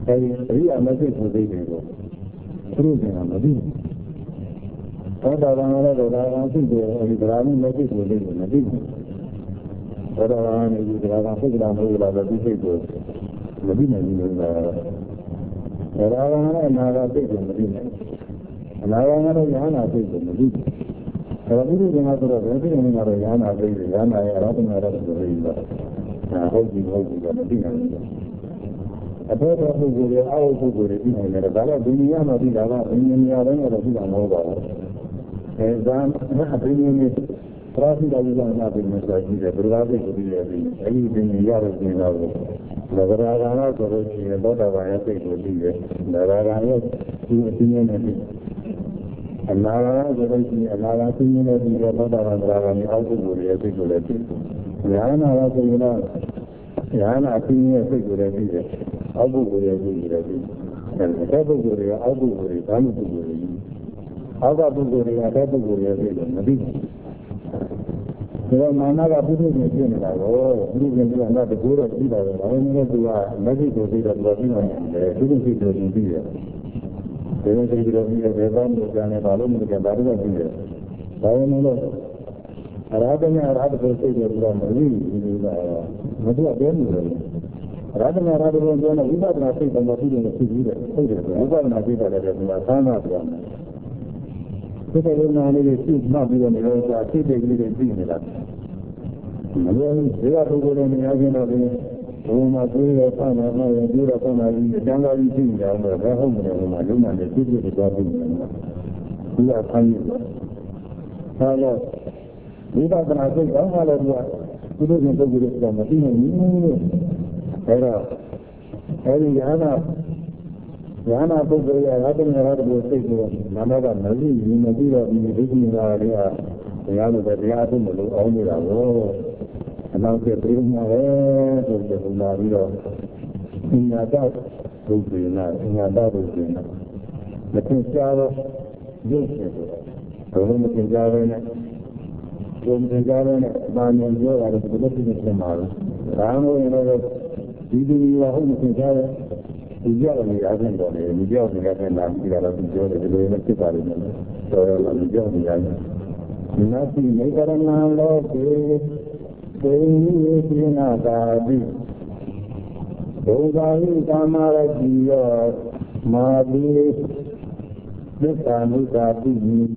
Speaker 1: အဲဒီအမသိကိုသိတယ်ကိုသူတို့ကမသိဘူးသောတာပန်လည်းဒေါတာပန်သိတယ်အဲဒီဒရာမှုမသိကိုသိတယ်မသိဘူးသောတာပန်နဲ့ဒီဒရာကသိကြတာမဟုတ်လားဒီသိကိုမသိနိုင်ဘူးလို့လားဒရာကလည်းအနာဂတ်သိကိုမသိနိုင်အနာဂတ်ကတော့ညာနာသိကိုမသိဘူးဒါပေမဲ့ဒီမှာဆိုတော့ဘယ်ဖြစ်နေမှာတော့ညာနာသိတယ်ညာနာရဲ့အရဟတနာရတဲ့ဆိုပြီးတော့ဟုတ်ပြီတော့မသိနိုင်ဘူးအဘောတော်ပုဂ္ဂိုလ်ရဲ့အောက်ပုဂ္ဂိုလ်တွေပြီးနေတယ်ဒါလည်းဒီနေရာမှာပြီးတာကဒီနေရာတိုင်းတော့ပြီးတာမဟုတ်ပါဘူးအဲဒါဒီနေရာပရာသီတော်ကြီးကနာပြီးနေဆိုကြည့်တယ်ဘုရားသိကိုပြီးတယ်အဲဒီဒီနေရာရဲ့ပြင်တော့လဗရာဂနာဆိုလို့ရှိရင်သောတာပန်ရဲ့သိကိုပြီးတယ်လဗရာဂရဲ့ဒီအင်းနဲ့ပြီးအနာဂါဆိုလို့ရှိရင်အနာဂါသိနေပြီးတော့သောတာပန်သရဂါမြေအောက်ပုဂ္ဂိုလ်ရဲ့သိကိုလည်းပြီးညာနာကဆိုရင်တော့ညာနာသိရဲ့သိကိုလည်းပြီးတယ်အောက်ပုဂ္ဂိုလ်ရဲ့သိကိုလည်းပြီးတယ်ပုဂ္ဂိုလ်တွေကအောက်ပုဂ္ဂိုလ်တွေဘာလို့ပုဂ္ဂိုလ်တွေအောက်ကပုဂ္ဂိုလ်တွေကတဲ့ပုဂ္ဂိုလ်ရဲ့သိကိုမသိဘူးဒါကမာနကပုထုဇဉ်ဖြစ်နေတာကိုပုထုဇဉ်ကတော့တကူတော့ပြီးတာပဲဒါပေမဲ့သူကမသိကိုသိတော့တော်ပြီးနိုင်တယ်ပုထုဇဉ်ကိုသိတယ်ဒီလိုသိကြတော့ဒီဘယ်ကောင်းလို့ကျန်နေပါလို့မကြပါဘူးတော့ပြီးတယ်ဒါပေမဲ့အရာတနဲ့အရာတကိုသိတယ်ပြီးတော့မသိဘူးဒီကတော့မသိအသေးဘူးလေအရာတနဲ့အရာတကိုပြောနေဝိပဿနာသိတယ်မသိတယ်သိပြီးတယ်သိတယ်ဝိပဿနာသိတယ်လည်းဒီမှာသာနာပြောတယ်ဒီလိုနာလေးတွေသိမှပြီးတော့နေတော့သိတဲ့ကလေးတွေသိနေတာမလို့ဒီကပုဂ္ဂိုလ်တွေနေရာချင်းတော့ဒီဘုံမှာသိရဆန်းတယ်လို့ပြောတော့ဆန်းတယ်ဒီတန်ခါကြီးသိနေတယ်လို့ဘယ်ဟုတ်မလဲဘုံမှာလုံးဝနဲ့သိသိတွေသွားပြီးနေတယ်ဒီကဆန်းရတော့ဆန်းတော့ဝိပဿနာသိတော့မှလည်းသူကပုဂ္ဂိုလ်တွေကမသိနိုင်ဘူးလို့အဲတော့အဲဒီညာနာပုဂ္ဂိုလ်ရဲ့အတ္တနာရတဲ့စိတ်ကိုနာမကမသိဘူးမသိတော့ဒီဒိဋ္ဌိနာတွေကတရားလို့ပဲတရားထုတ်မလို့အောင်းနေတာကိုအနောက်ကပြေးမှာပဲဆိုပြီးဘုရားပြီးတော့အင်္ဂါတောဒုက္ခနာအင်္ဂါတောဒုက္ခနာမသင်္ချာတော့ရုပ်ဖြစ်တယ်ဘယ်လိုမသင်္ချာပဲနဲ့ဘုံသင်္ချာပဲနဲ့ဘာဉာဏ်ပြောတာလဲဒီလိုဖြစ်နေမှာပဲဒါမှမဟုတ်ရင်လည်းဒီကဟုတ်မသင်္ချာပဲဒီကြောက်နေရတဲ့တော်လေဒီကြောက်နေရတဲ့နာပြီးတော့သူပြောတယ်ဒီလိုနဲ့ဖြစ်ပါလိမ့်မယ်တော်ရလာဒီကြောက်နေရတယ်နာတိမေကရဏလောကေသေယိနာတာတိဒုက္ခဟိကာမရတိယောမာတိသစ္စာနုတာတိ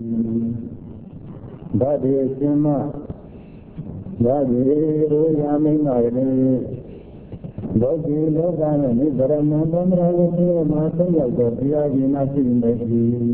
Speaker 1: ဗဒ္ဒေရှင်မဗဒ္ဒေရောယာမိမာရေလောကီလောကနဲ့နိဗ္ဗာန်ဘုံရာကိုပြောမှာသုံးရောက်တော့တရားကျင်နာရှိနေပြီ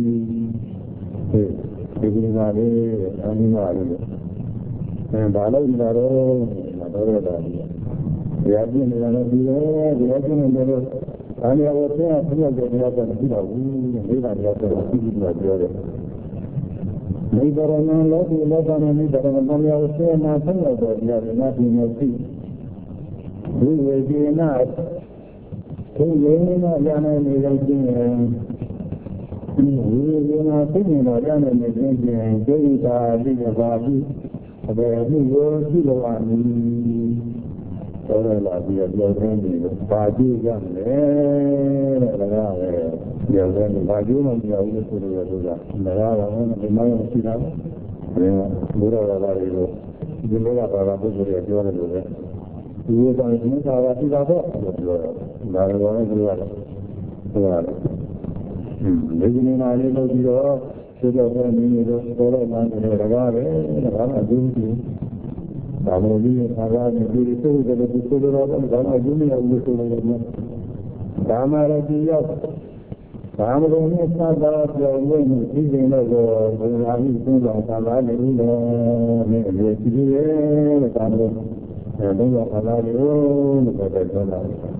Speaker 1: ဒီကိစ္စလေးအမိမာလေးဘာလို့ဒီလိုတော့ရတာလဲတရားကျင်နေတယ်ဒီလိုတရားကျင်နေတယ်အာနိယဝတ္တဆင်းရဲတဲ့တရားကမရှိတော့ဘူးနိဗ္ဗာန်ရောက်တော့ပြီးပြီးတော့ပြောတယ်နိဗ္ဗာန်လောကီလောကနဲ့နိဗ္ဗာန်ဘုံရာကိုဆင်းရဲသုံးရောက်တော့တရားကျင်နာရှိနေပြီဒီဝေဒီနာဒီဝေဒီနာဉာဏ်နဲ့နေလို့ချင်းဒီဝေဒီနာသိနေတော့ဉာဏ်နဲ့နေချင်းဒိဋ္ဌာတိယဘာတိအဘယ်လိုကိုရှိလို့ပါမည်တော်ရလာပြီးပြောရင်းဒီဘာကြည့်ကြမလဲတဲ့ဒါကပဲပြောရင်းဘာကြည့်မှမရဘူးလို့ဆိုလို့ရတော့ဒါကဒီမှာရှိတာဘယ်မှာဘုရားဘာသာတွေကိုဒီလိုကဘာသာပုဂ္ဂိုလ်တွေပြောတယ်လို့ပဲဒီလိုတိုင်းသင်္ခါရရှိတာတော့ပြောတာဒါလည်းလည်းပြောရတယ်ဟုတ်လားဒီနေ့နာလေးလုပ်ပြီးတော့သိတော့ပဲနေနေတော့ပေါ်တော့မှန်းတယ်ဒါကပဲဒါကအကျိုးကြီးဒါမျိုးကြီးခါကားနေပြီးသိတယ်လို့ဆိုတော့ဒါကအကျိုးများလို့ဆိုလို့ရတယ်ဒါမှလည်းဒီရောက်ဘာမလို့နဲ့သာသာပြောင်းဝင်ပြီးဒီလိုကိုဘုရားကြီးသုံးဆောင်သာသာနေလို့နဲ့ဒီလိုရှိသေးတယ်ဒါလို့ဘုရားဘာသာလို့ပြောတယ်ဆိုတာ